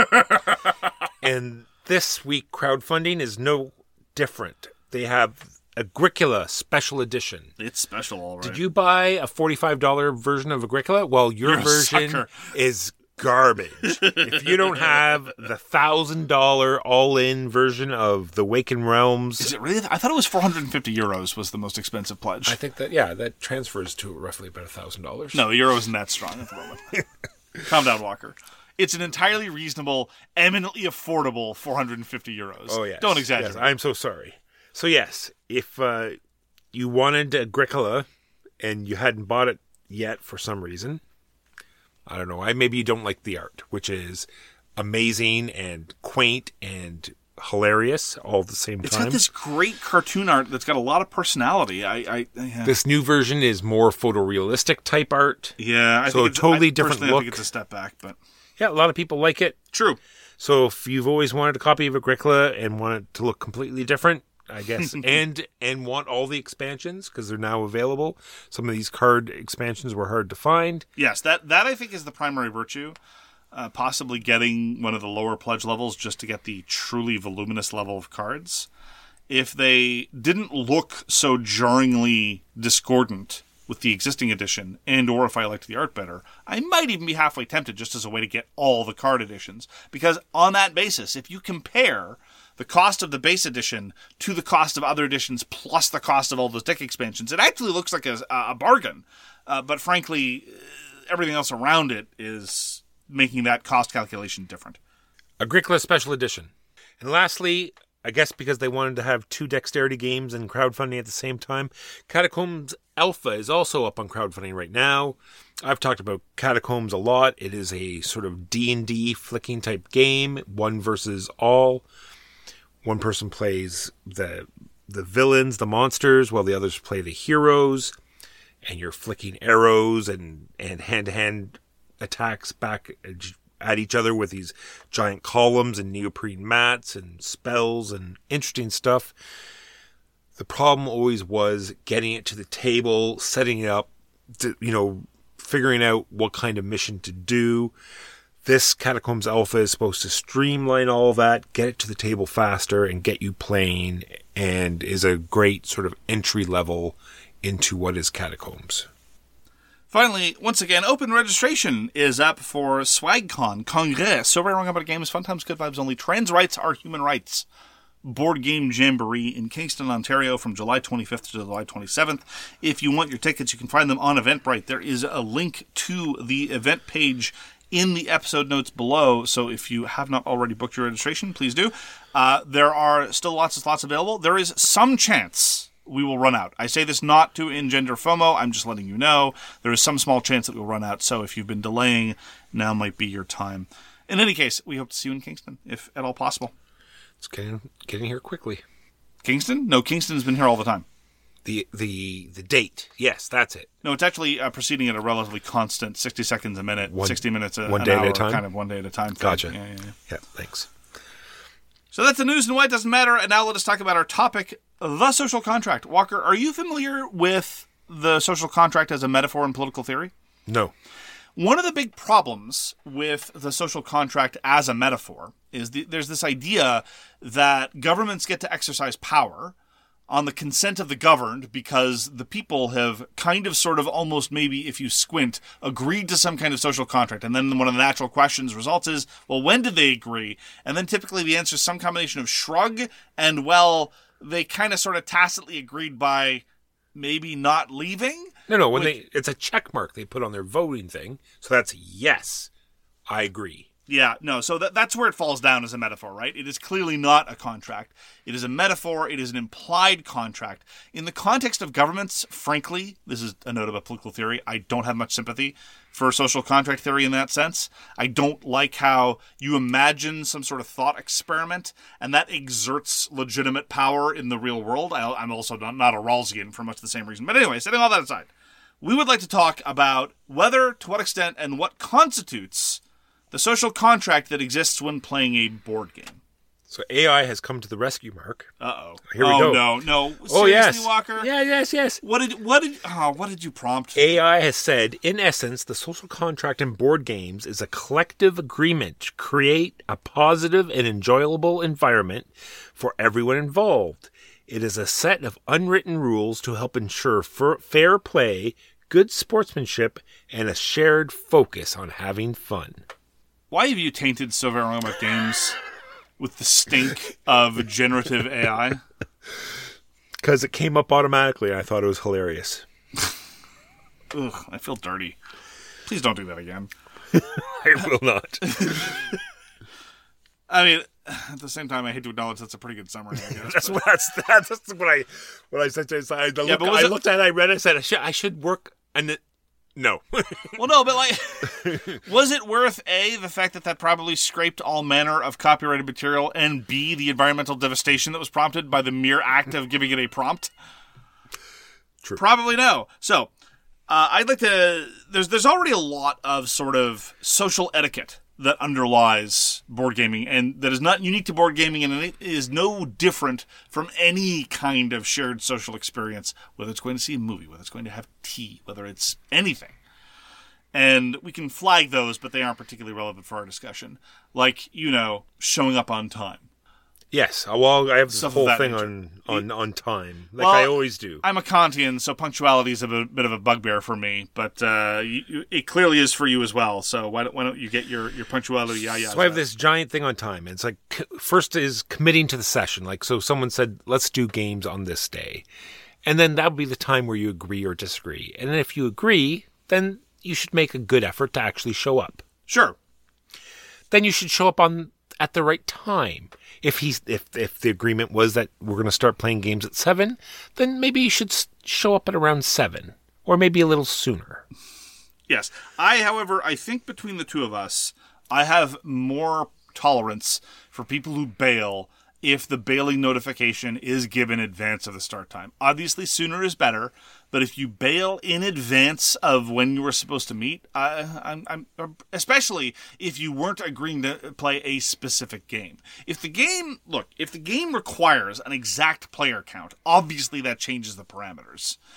And this week crowdfunding is no different. They have Agricola Special Edition. It's special, all right. Did you buy a $45 version of Agricola? Well, your version sucker. is garbage. If you don't have the $1,000 all-in version of the Awaken Realms... Is it really? I thought it was €450 was the most expensive pledge. I think that transfers to roughly about $1,000. No, the euro isn't that strong at the moment. Calm down, Walker. It's an entirely reasonable, eminently affordable €450. Oh, yes. Don't exaggerate. Yes, I'm so sorry. So, yes, if you wanted Agricola and you hadn't bought it yet for some reason, I don't know, maybe you don't like the art, which is amazing and quaint and hilarious all at the same time. It's got this great cartoon art that's got a lot of personality. Yeah. This new version is more photorealistic type art. Yeah, I so think a totally different look. I think it's a step back, but yeah, a lot of people like it. True. So if you've always wanted a copy of Agricola and want it to look completely different, I guess, and want all the expansions because they're now available. Some of these card expansions were hard to find. Yes, that I think is the primary virtue. Possibly getting one of the lower pledge levels just to get the truly voluminous level of cards. If they didn't look so jarringly discordant with the existing edition, and or if I liked the art better, I might even be halfway tempted just as a way to get all the card editions. Because on that basis, if you compare the cost of the base edition to the cost of other editions plus the cost of all those deck expansions, it actually looks like a bargain. But frankly, everything else around it is making that cost calculation different. Agricola Special Edition. And lastly, I guess because they wanted to have two dexterity games and crowdfunding at the same time, Catacombs Alpha is also up on crowdfunding right now. I've talked about Catacombs a lot. It is a sort of D&D flicking type game, one versus all. One person plays the villains, the monsters, while the others play the heroes. And you're flicking arrows and hand-to-hand attacks back at each other with these giant columns and neoprene mats and spells and interesting stuff. The problem always was getting it to the table, setting it up, figuring out what kind of mission to do. This Catacombs Alpha is supposed to streamline all of that, get it to the table faster, and get you playing, and is a great sort of entry level into what is Catacombs. Finally, once again, open registration is up for SwagCon, Congrès, So Very Wrong About Games, Fun Times, Good Vibes Only, Trans Rights Are Human Rights, Board Game Jamboree in Kingston, Ontario from July 25th to July 27th. If you want your tickets, you can find them on Eventbrite. There is a link to the event page in the episode notes below, so if you have not already booked your registration, please do. There are still lots of slots available. There is some chance we will run out. I say this not to engender FOMO, I'm just letting you know. There is some small chance that we'll run out, so if you've been delaying, now might be your time. In any case, we hope to see you in Kingston, if at all possible. It's getting here quickly. Kingston? No, Kingston's been here all the time. The date. Yes, that's it. No, it's actually proceeding at a relatively constant 60 seconds a minute, 60 minutes one an day hour, at a time? kind of one day at a time thing. Gotcha. Yeah. Thanks. So that's the news and why it doesn't matter. And now let us talk about our topic, the social contract. Walker, are you familiar with the social contract as a metaphor in political theory? No. One of the big problems with the social contract as a metaphor is there's this idea that governments get to exercise power on the consent of the governed because the people have kind of sort of almost maybe, if you squint, agreed to some kind of social contract. And then one of the natural questions results is, well, when did they agree? And then typically the answer is some combination of shrug and, well, they kind of sort of tacitly agreed by maybe not leaving. No, it's a check mark they put on their voting thing. So that's yes, I agree. Yeah, no, so that's where it falls down as a metaphor, right? It is clearly not a contract. It is a metaphor. It is an implied contract. In the context of governments, frankly, this is a note about political theory, I don't have much sympathy for social contract theory in that sense. I don't like how you imagine some sort of thought experiment, and that exerts legitimate power in the real world. I'm also not a Rawlsian for much the same reason. But anyway, setting all that aside, we would like to talk about whether, to what extent, and what constitutes the social contract that exists when playing a board game. So AI has come to the rescue, Mark. Uh-oh. Here we go. No. Oh, Seriously, yes. Walker? Yeah, yes. What did you prompt? AI has said, in essence, the social contract in board games is a collective agreement to create a positive and enjoyable environment for everyone involved. It is a set of unwritten rules to help ensure fair play, good sportsmanship, and a shared focus on having fun. Why have you tainted So Very Wrong About Games with the stink of generative AI? Because it came up automatically and I thought it was hilarious. Ugh, I feel dirty. Please don't do that again. I will not. I mean, at the same time, I hate to acknowledge that's a pretty good summary, I guess. That's what I said to his side. I looked at it, I read it, I said, I should work, and it, no. Well, no, but was it worth A, the fact that probably scraped all manner of copyrighted material, and B, the environmental devastation that was prompted by the mere act of giving it a prompt? True. Probably no. So, I'd like to, there's already a lot of sort of social etiquette that underlies board gaming, and that is not unique to board gaming, and it is no different from any kind of shared social experience, whether it's going to see a movie, whether it's going to have tea, whether it's anything. And we can flag those, but they aren't particularly relevant for our discussion. Like, showing up on time. Yes, well, I have this Stuff whole of that thing nature. on time, like Well, I always do. I'm a Kantian, so punctuality is a bit of a bugbear for me, but it clearly is for you as well. So why don't you get your punctuality? So I have this giant thing on time, and it's like, first is committing to the session. Like, so someone said, let's do games on this day, and then that would be the time where you agree or disagree. And then if you agree, then you should make a good effort to actually show up. Sure. Then you should show up at the right time. If the agreement was that we're going to start playing games at 7, then maybe you should show up at around 7, or maybe a little sooner. Yes. However, I think between the two of us, I have more tolerance for people who bail if the bailing notification is given in advance of the start time. Obviously, sooner is better, but if you bail in advance of when you were supposed to meet, I'm especially if you weren't agreeing to play a specific game. If the game requires an exact player count, obviously that changes the parameters.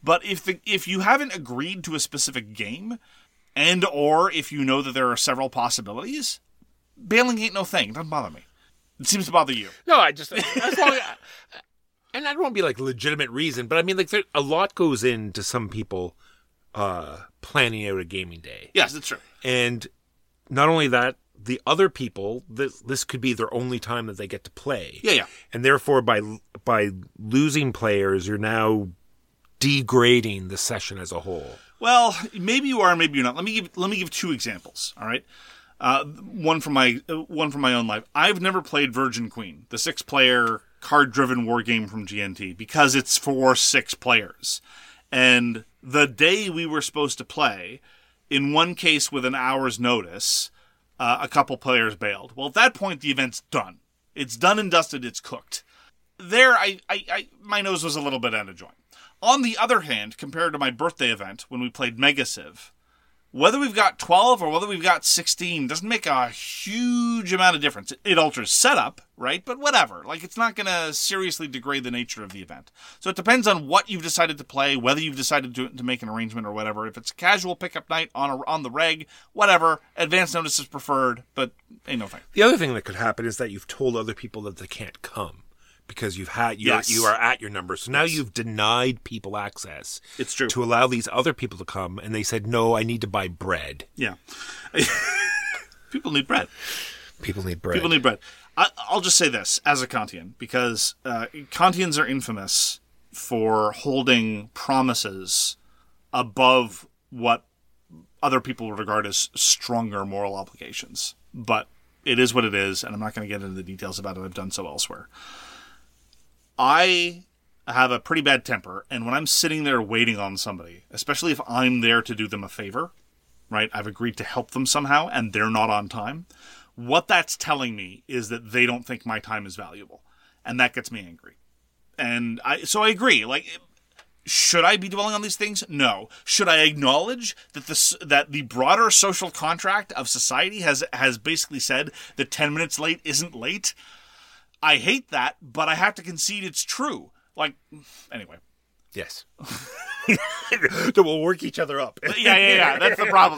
But if you haven't agreed to a specific game, and or if you know that there are several possibilities, bailing ain't no thing. It doesn't bother me. It seems to bother you. No, I just as long and I don't want to be like legitimate reason, but I mean, like, a lot goes into some people planning out a gaming day. Yes, that's true. And not only that, the other people, this could be their only time that they get to play. Yeah. And therefore, by losing players, you're now degrading the session as a whole. Well, maybe you are, maybe you're not. Let me give 2 examples. All right, one from my own life. I've never played Virgin Queen, the 6-player card-driven war game from GNT, because it's for 6 players. And the day we were supposed to play, in one case with an hour's notice, a couple players bailed. Well, at that point, the event's done. It's done and dusted. It's cooked. There, my nose was a little bit out of joint. On the other hand, compared to my birthday event when we played Mega Civ, whether we've got 12 or whether we've got 16 doesn't make a huge amount of difference. It alters setup, right? But whatever. Like, it's not going to seriously degrade the nature of the event. So it depends on what you've decided to play, whether you've decided to make an arrangement or whatever. If it's a casual pickup night on the reg, whatever, advance notice is preferred, but ain't no thing. The other thing that could happen is that you've told other people that they can't come because you are at your number. So now you've denied people access. It's true. To allow these other people to come, and they said, no, I need to buy bread. Yeah. People need bread. People need bread. People need bread. I'll just say this as a Kantian, because Kantians are infamous for holding promises above what other people regard as stronger moral obligations. But it is what it is, and I'm not going to get into the details about it. I've done so elsewhere. I have a pretty bad temper, and when I'm sitting there waiting on somebody, especially if I'm there to do them a favor, right? I've agreed to help them somehow, and they're not on time. What that's telling me is that they don't think my time is valuable, and that gets me angry. And so I agree. Like, should I be dwelling on these things? No. Should I acknowledge that the broader social contract of society has basically said that 10 minutes late isn't late? I hate that, but I have to concede it's true. Like, anyway. Yes. We'll work each other up. Yeah. That's the problem.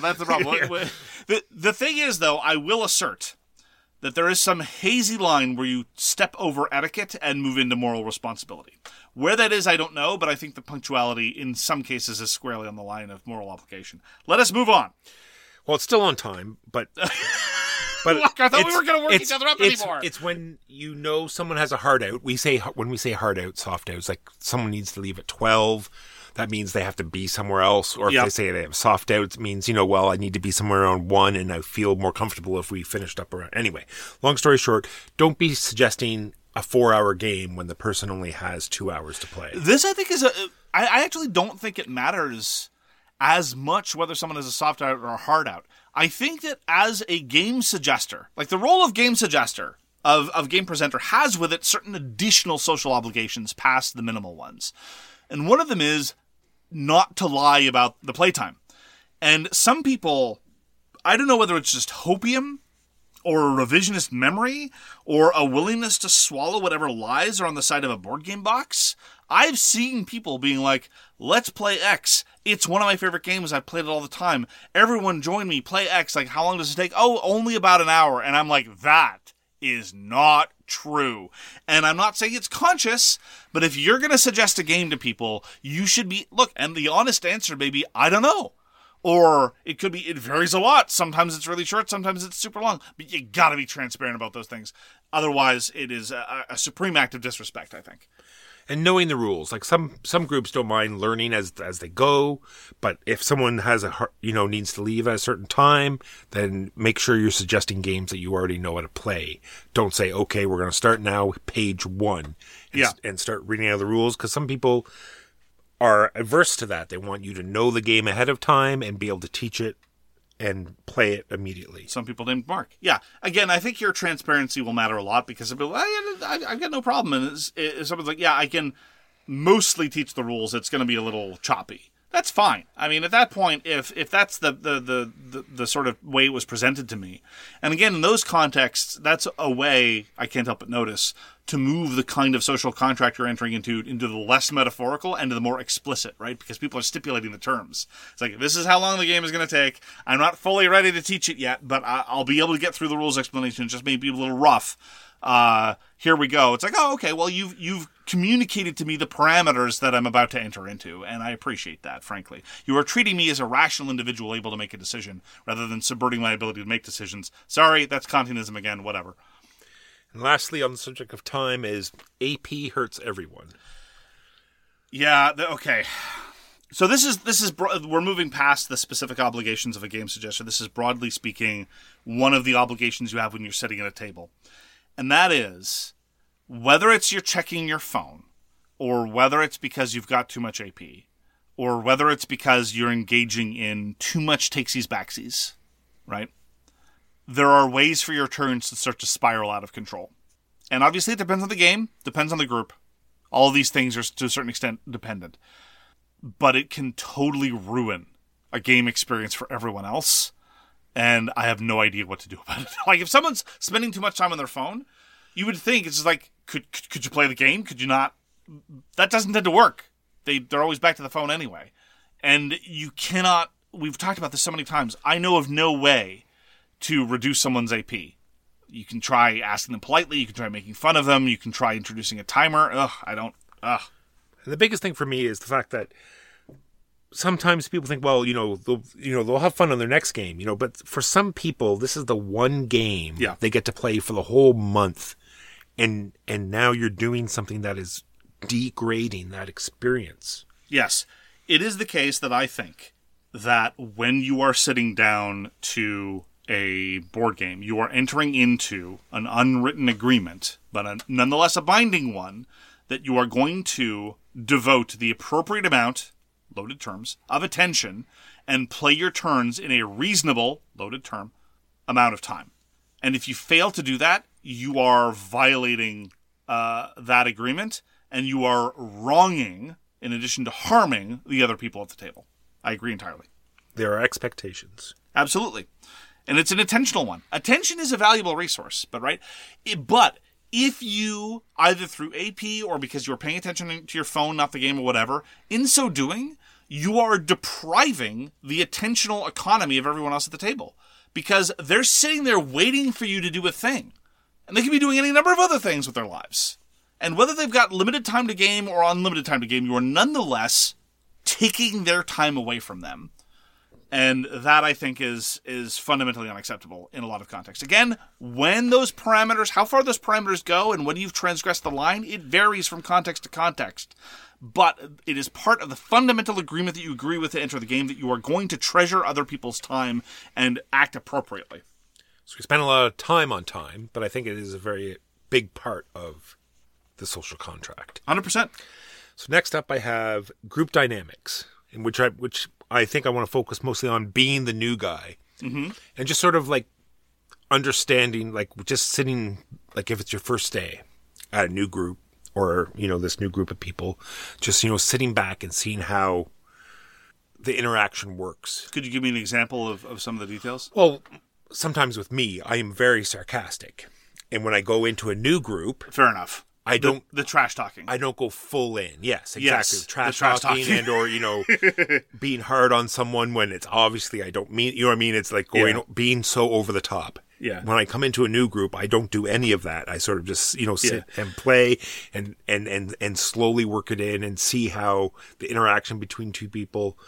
The thing is, though, I will assert that there is some hazy line where you step over etiquette and move into moral responsibility. Where that is, I don't know, but I think the punctuality in some cases is squarely on the line of moral obligation. Let us move on. Well, it's still on time, but... Look, I thought we were going to work each other up anymore. It's when you know someone has a hard out. When we say hard out, soft out, it's like someone needs to leave at 12. That means they have to be somewhere else. Or if they say they have soft out, it means, I need to be somewhere around 1 and I feel more comfortable if we finished up around. Anyway, long story short, don't be suggesting a 4-hour game when the person only has 2 hours to play. This, I think, I actually don't think it matters as much whether someone has a soft out or a hard out. I think that as a game suggester, like the role of game suggester, of game presenter, has with it certain additional social obligations past the minimal ones. And one of them is not to lie about the playtime. And some people, I don't know whether it's just hopium or a revisionist memory or a willingness to swallow whatever lies are on the side of a board game box. I've seen people being like, let's play X. It's one of my favorite games. I've played it all the time. Everyone join me. Play X. Like, how long does it take? Oh, only about an hour. And I'm like, that is not true. And I'm not saying it's conscious, but if you're going to suggest a game to people, you should be, look, and the honest answer may be, I don't know. Or it could be, it varies a lot. Sometimes it's really short, sometimes it's super long. But you got to be transparent about those things. Otherwise, it is a supreme act of disrespect, I think. And knowing the rules, like some groups don't mind learning as they go, but if someone has needs to leave at a certain time, then make sure you're suggesting games that you already know how to play. Don't say, okay, we're going to start now, page 1, and start reading out the rules, because some people are averse to that. They want you to know the game ahead of time and be able to teach it and play it immediately. Some people named Mark. Yeah. Again, I think your transparency will matter a lot, because I've got no problem. And if someone's like, yeah, I can mostly teach the rules, it's going to be a little choppy. That's fine. I mean, at that point, if that's the sort of way it was presented to me, and again, in those contexts, that's a way, I can't help but notice, to move the kind of social contract you're entering into the less metaphorical and to the more explicit, right? Because people are stipulating the terms. It's like, this is how long the game is going to take. I'm not fully ready to teach it yet, but I'll be able to get through the rules explanation. It just may be a little rough. Here we go. It's like, oh, okay, well, you've communicated to me the parameters that I'm about to enter into, and I appreciate that, frankly. You are treating me as a rational individual able to make a decision, rather than subverting my ability to make decisions. Sorry, that's Kantianism again, whatever. And lastly, on the subject of time, is AP hurts everyone. Yeah, okay. So this is we're moving past the specific obligations of a game suggestion. This is, broadly speaking, one of the obligations you have when you're sitting at a table. And that is, whether it's you're checking your phone, or whether it's because you've got too much AP, or whether it's because you're engaging in too much takesies backsies, right? There are ways for your turns to start to spiral out of control. And obviously it depends on the game, depends on the group. All of these things are to a certain extent dependent. But it can totally ruin a game experience for everyone else. And I have no idea what to do about it. Like, if someone's spending too much time on their phone, you would think it's just like, could you play the game? Could you not? That doesn't tend to work. They're always back to the phone anyway. And you cannot, we've talked about this so many times, I know of no way to reduce someone's AP. You can try asking them politely, you can try making fun of them, you can try introducing a timer. And the biggest thing for me is the fact that sometimes people think, well, they'll have fun on their next game, but for some people, this is the one game they get to play for the whole month. And now you're doing something that is degrading that experience. Yes. It is the case that I think that when you are sitting down to a board game, you are entering into an unwritten agreement, but nonetheless a binding one, that you are going to devote the appropriate amount, loaded terms, of attention and play your turns in a reasonable, loaded term, amount of time. And if you fail to do that, you are violating that agreement, and you are wronging, in addition to harming, the other people at the table. I agree entirely. There are expectations. Absolutely. And it's an intentional one. Attention is a valuable resource, but if you, either through AP or because you're paying attention to your phone, not the game or whatever, in so doing, you are depriving the attentional economy of everyone else at the table. Because they're sitting there waiting for you to do a thing. And they could be doing any number of other things with their lives. And whether they've got limited time to game or unlimited time to game, you are nonetheless taking their time away from them. And that, I think, is fundamentally unacceptable in a lot of contexts. Again, when those parameters, how far those parameters go and when you've transgressed the line, it varies from context to context. But it is part of the fundamental agreement that you agree with to enter the game that you are going to treasure other people's time and act appropriately. So we spend a lot of time on time, but I think it is a very big part of the social contract. 100%. So next up I have group dynamics, in which I think I want to focus mostly on being the new guy. Mm-hmm. And just sort of like understanding, like just sitting, like if it's your first day at a new group or, this new group of people, just, sitting back and seeing how the interaction works. Could you give me an example of some of the details? Well, sometimes with me, I am very sarcastic. And when I go into a new group... Fair enough. I don't... The trash talking. I don't go full in. Yes, exactly. Yes, trash talking and or, being hard on someone when it's obviously I don't mean... You know what I mean? It's like being so over the top. Yeah. When I come into a new group, I don't do any of that. I sort of just, sit and play and slowly work it in and see how the interaction between two people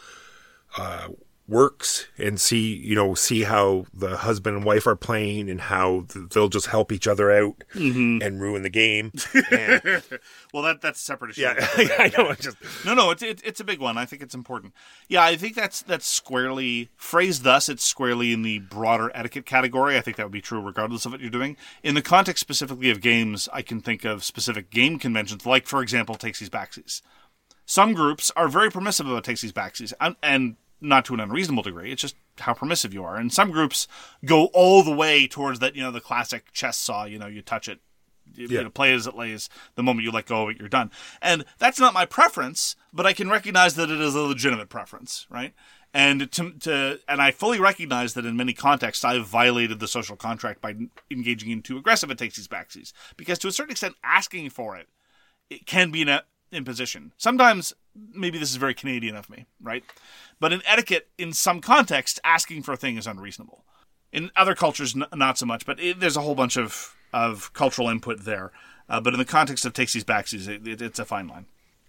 works and see how the husband and wife are playing and how they'll just help each other out and ruin the game. And, well, that's a separate issue. Yeah, I know. No, it's a big one. I think it's important. Yeah, I think that's squarely phrased thus. It's squarely in the broader etiquette category. I think that would be true regardless of what you're doing. In the context specifically of games, I can think of specific game conventions, like, for example, takesies backsies. Some groups are very permissive about takesies backsies, and not to an unreasonable degree. It's just how permissive you are. And some groups go all the way towards that, the classic chess saw, you touch it, play as it lays. The moment you let go of it, you're done. And that's not my preference, but I can recognize that it is a legitimate preference, right? And and I fully recognize that in many contexts I've violated the social contract by engaging in too aggressive takesies backsies. Because to a certain extent, asking for it can be an imposition. Sometimes, maybe this is very Canadian of me, right? But in etiquette, in some contexts, asking for a thing is unreasonable. In other cultures, not so much, but there's a whole bunch of cultural input there. But in the context of takesies backsies, it's a fine line.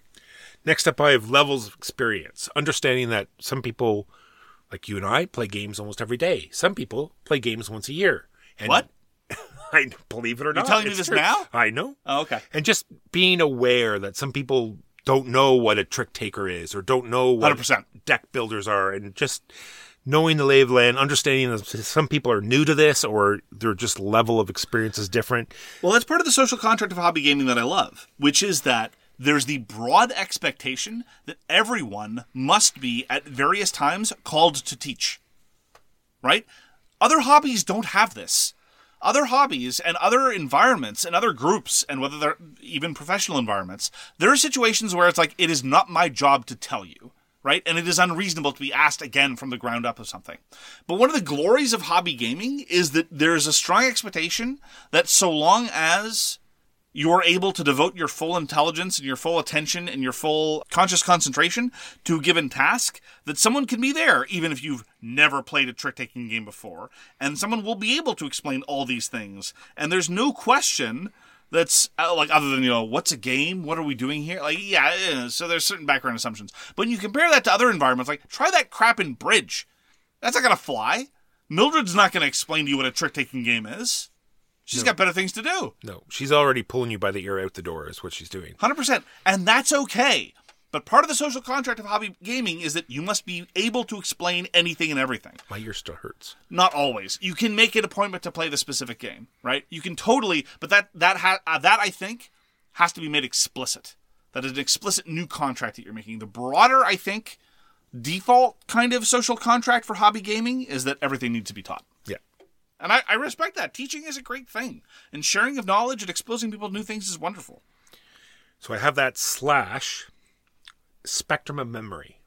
Next up, I have levels of experience. Understanding that some people, like you and I, play games almost every day. Some people play games once a year. And What? I believe it or not. You're telling me it's this true. now? I know. Oh, okay. And just being aware that some people don't know what a trick taker is or don't know what 100%. deck builders are, and just knowing the lay of the land, understanding that some people are new to this or their just level of experience is different. Well, that's part of the social contract of hobby gaming that I love, which is that there's the broad expectation that everyone must be, at various times, called to teach. Right? Other hobbies don't have this. Other hobbies and other environments and other groups, and whether they're even professional environments, there are situations where it's like, it is not my job to tell you. Right? And it is unreasonable to be asked again from the ground up of something. But one of the glories of hobby gaming is that there's a strong expectation that so long as you are able to devote your full intelligence and your full attention and your full conscious concentration to a given task, that someone can be there, even if you've never played a trick-taking game before, and someone will be able to explain all these things. And there's no question that's, like, other than, what's a game? What are we doing here? Like, yeah, so there's certain background assumptions. But when you compare that to other environments, like, try that crap in Bridge. That's not going to fly. Mildred's not going to explain to you what a trick-taking game is. She's got better things to do. No, she's already pulling you by the ear out the door is what she's doing. 100%. And that's okay. But part of the social contract of hobby gaming is that you must be able to explain anything and everything. My ear still hurts. Not always. You can make an appointment to play the specific game, right? You can totally, but that I think has to be made explicit. That is an explicit new contract that you're making. The broader, I think, default kind of social contract for hobby gaming is that everything needs to be taught. Yeah. And I respect that. Teaching is a great thing. And sharing of knowledge and exposing people to new things is wonderful. So I have that / spectrum of memory.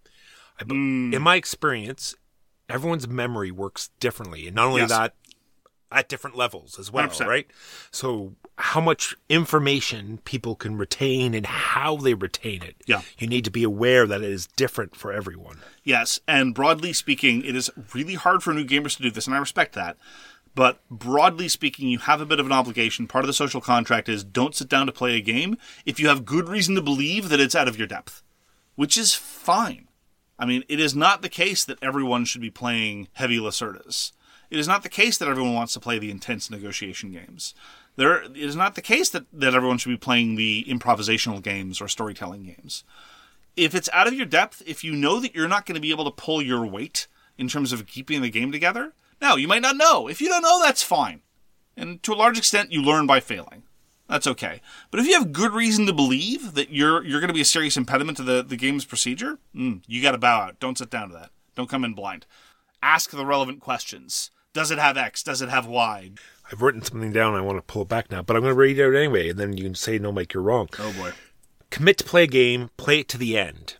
In my experience, everyone's memory works differently. And not only Yes. that, at different levels as well, 100%. right? So how much information people can retain and how they retain it. Yeah. You need to be aware that it is different for everyone. Yes, and broadly speaking, it is really hard for new gamers to do this, and I respect that. But broadly speaking, you have a bit of an obligation. Part of the social contract is don't sit down to play a game if you have good reason to believe that it's out of your depth, which is fine. I mean, it is not the case that everyone should be playing heavy Lacerdas. It is not the case that everyone wants to play the intense negotiation games. It is not the case that everyone should be playing the improvisational games or storytelling games. If it's out of your depth, if you know that you're not going to be able to pull your weight in terms of keeping the game together, now, you might not know. If you don't know, that's fine. And to a large extent, you learn by failing. That's okay. But if you have good reason to believe that you're going to be a serious impediment to the game's procedure, you got to bow out. Don't sit down to that. Don't come in blind. Ask the relevant questions. Does it have X? Does it have Y? I've written something down. I want to pull it back now, but I'm going to read it out anyway, and then you can say, no, Mike, you're wrong. Oh, boy. Commit to play a game, play it to the end.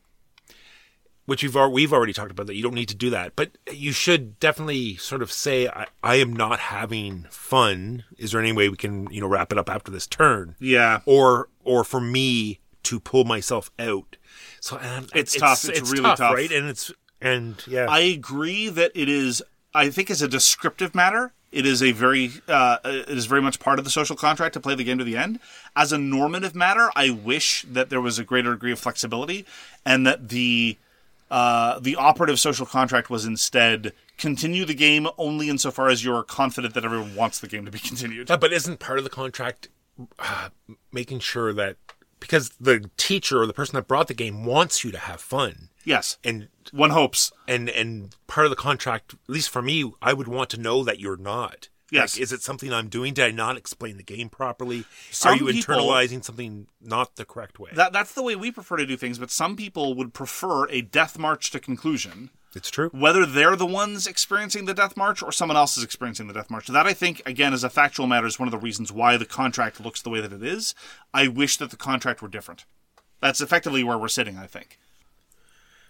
Which we've already talked about that you don't need to do that. But you should definitely sort of say, I am not having fun. Is there any way we can, wrap it up after this turn? Yeah. Or for me to pull myself out. So It's tough. It's really tough. Right? And yeah. I agree that it is, I think as a descriptive matter, it is very much part of the social contract to play the game to the end. As a normative matter, I wish that there was a greater degree of flexibility and that the operative social contract was instead continue the game only insofar as you're confident that everyone wants the game to be continued. But isn't part of the contract making sure that, because the teacher or the person that brought the game wants you to have fun? Yes. And one hopes. And part of the contract, at least for me, I would want to know that you're not. Yes. Like, is it something I'm doing? Did I not explain the game properly? Some Are you people- internalizing something not the correct way? That's the way we prefer to do things, but some people would prefer a death march to conclusion. It's true. Whether they're the ones experiencing the death march or someone else is experiencing the death march. That, I think, again, as a factual matter, is one of the reasons why the contract looks the way that it is. I wish that the contract were different. That's effectively where we're sitting, I think.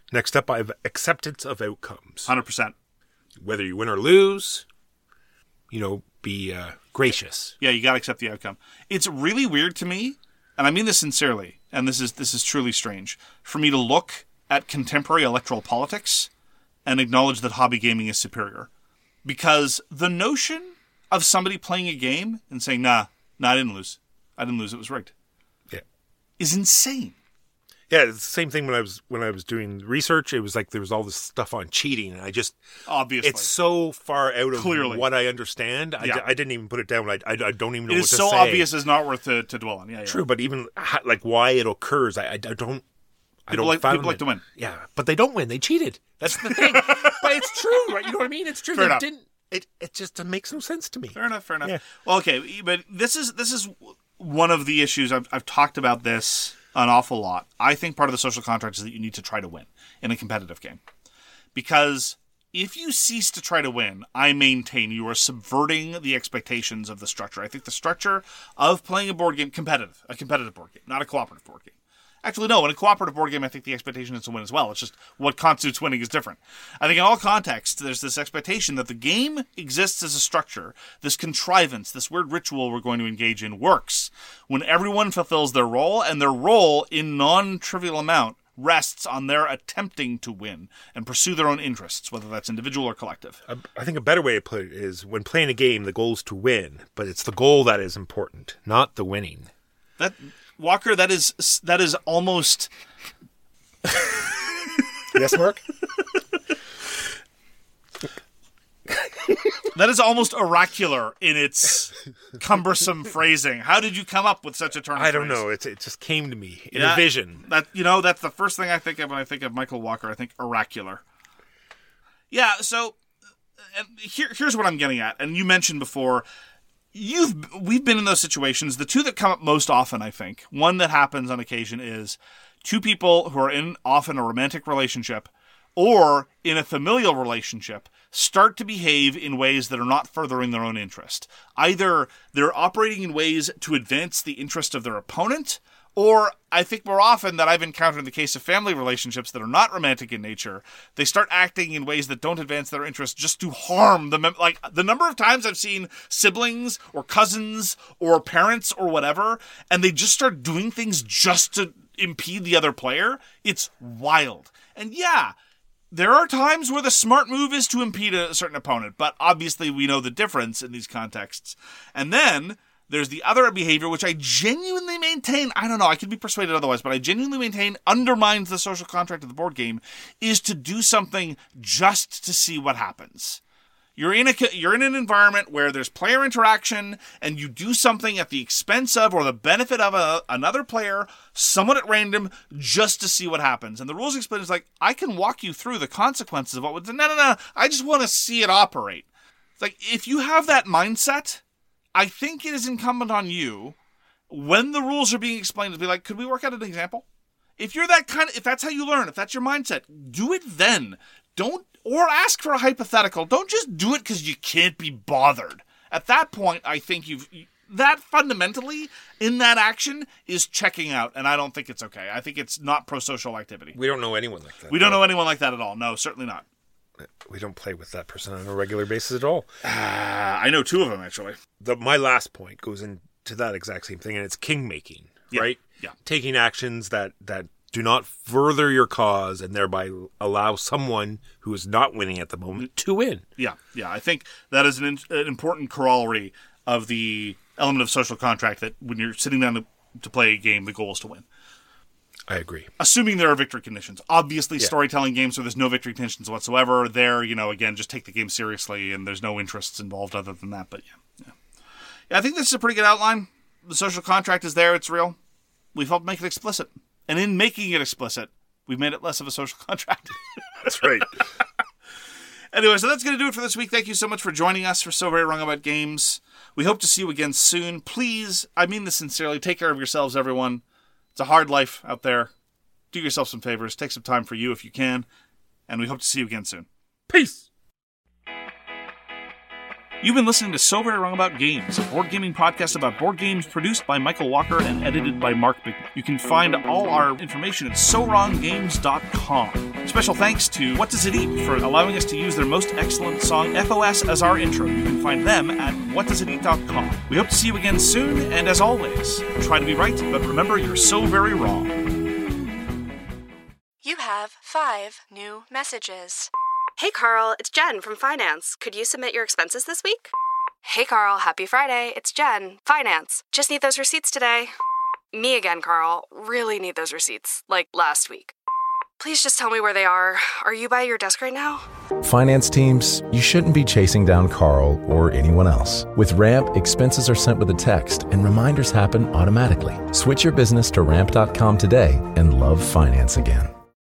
Next up, I have acceptance of outcomes. 100%. Whether you win or lose, be gracious. Yeah, you got to accept the outcome. It's really weird to me, and I mean this sincerely, and this is truly strange, for me to look at contemporary electoral politics and acknowledge that hobby gaming is superior. Because the notion of somebody playing a game and saying, nah, I didn't lose. It was rigged. Yeah. Is insane. Yeah, it's the same thing when I was doing research. It was like there was all this stuff on cheating, and I just obviously it's so far out of Clearly. what I understand. Yeah. I didn't even put it down. I don't even know it what is to so say. obvious it's not worth to dwell on. Yeah, True, but even like why it occurs, I don't. People like to win. Yeah, but they don't win. They cheated. That's the thing. But it's true, right? You know what I mean? It's true. Fair enough. It just makes no sense to me. Fair enough. Yeah. Well, okay, but this is one of the issues. I've talked about this an awful lot. I think part of the social contract is that you need to try to win in a competitive game. Because if you cease to try to win, I maintain you are subverting the expectations of the structure. I think the structure of playing a board game, a competitive board game, not a cooperative board game. Actually, no, in a cooperative board game, I think the expectation is to win as well. It's just what constitutes winning is different. I think in all contexts, there's this expectation that the game exists as a structure, this contrivance, this weird ritual we're going to engage in works when everyone fulfills their role, and their role in non-trivial amount rests on their attempting to win and pursue their own interests, whether that's individual or collective. I think a better way to put it is when playing a game, the goal is to win, but it's the goal that is important, not the winning. Walker, that is almost... Yes, Mark? That is almost oracular in its cumbersome phrasing. How did you come up with such a turn of I don't phrase? know. It just came to me in a vision. That's the first thing I think of when I think of Michael Walker. I think oracular. Yeah, so and here's what I'm getting at. And you mentioned before... We've been in those situations. The two that come up most often, I think, one that happens on occasion is two people who are in often a romantic relationship or in a familial relationship start to behave in ways that are not furthering their own interest. Either they're operating in ways to advance the interest of their opponent, or I think more often that I've encountered in the case of family relationships that are not romantic in nature, they start acting in ways that don't advance their interest just to harm them. Like the number of times I've seen siblings or cousins or parents or whatever, and they just start doing things just to impede the other player. It's wild. And yeah, there are times where the smart move is to impede a certain opponent, but obviously we know the difference in these contexts. And then there's the other behavior, which I genuinely maintain, I don't know, I could be persuaded otherwise, but I genuinely maintain undermines the social contract of the board game, is to do something just to see what happens. You're in an environment where there's player interaction, and you do something at the expense of or the benefit of another player, somewhat at random, just to see what happens. And the rules explain is like, I can walk you through the consequences of what would... No, I just want to see it operate. It's like, if you have that mindset... I think it is incumbent on you, when the rules are being explained, to be like, could we work out an example? If you're if that's how you learn, if that's your mindset, do it then. Or ask for a hypothetical. Don't just do it because you can't be bothered. At that point, I think that fundamentally, in that action, is checking out, and I don't think it's okay. I think it's not pro-social activity. We don't know anyone like that. We don't know anyone like that at all. No, certainly not. We don't play with that person on a regular basis at all. I know two of them, actually. My last point goes into that exact same thing, and it's king-making, right? Yeah. Taking actions that do not further your cause and thereby allow someone who is not winning at the moment to win. Yeah. I think that is an important corollary of the element of social contract, that when you're sitting down to play a game, the goal is to win. I agree. Assuming there are victory conditions. Obviously, storytelling games where there's no victory conditions whatsoever, there, again, just take the game seriously and there's no interests involved other than that. But yeah, I think this is a pretty good outline. The social contract is there. It's real. We've helped make it explicit. And in making it explicit, we've made it less of a social contract. That's right. Anyway, so that's going to do it for this week. Thank you so much for joining us for So Very Wrong About Games. We hope to see you again soon. Please, I mean this sincerely, take care of yourselves, everyone. It's a hard life out there. Do yourself some favors. Take some time for you if you can. And we hope to see you again soon. Peace. You've been listening to So Very Wrong About Games, a board gaming podcast about board games produced by Michael Walker and edited by Mark Bicknell. You can find all our information at SoWrongGames.com. Special thanks to What Does It Eat for allowing us to use their most excellent song, FOS, as our intro. You can find them at WhatDoesItEat.com. We hope to see you again soon, and as always, try to be right, but remember, you're so very wrong. You have 5 new messages. Hey Carl, it's Jen from Finance. Could you submit your expenses this week? Hey Carl, happy Friday. It's Jen, Finance. Just need those receipts today. Me again, Carl. Really need those receipts, like last week. Please just tell me where they are. Are you by your desk right now? Finance teams, you shouldn't be chasing down Carl or anyone else. With Ramp, expenses are sent with a text and reminders happen automatically. Switch your business to ramp.com today and love finance again.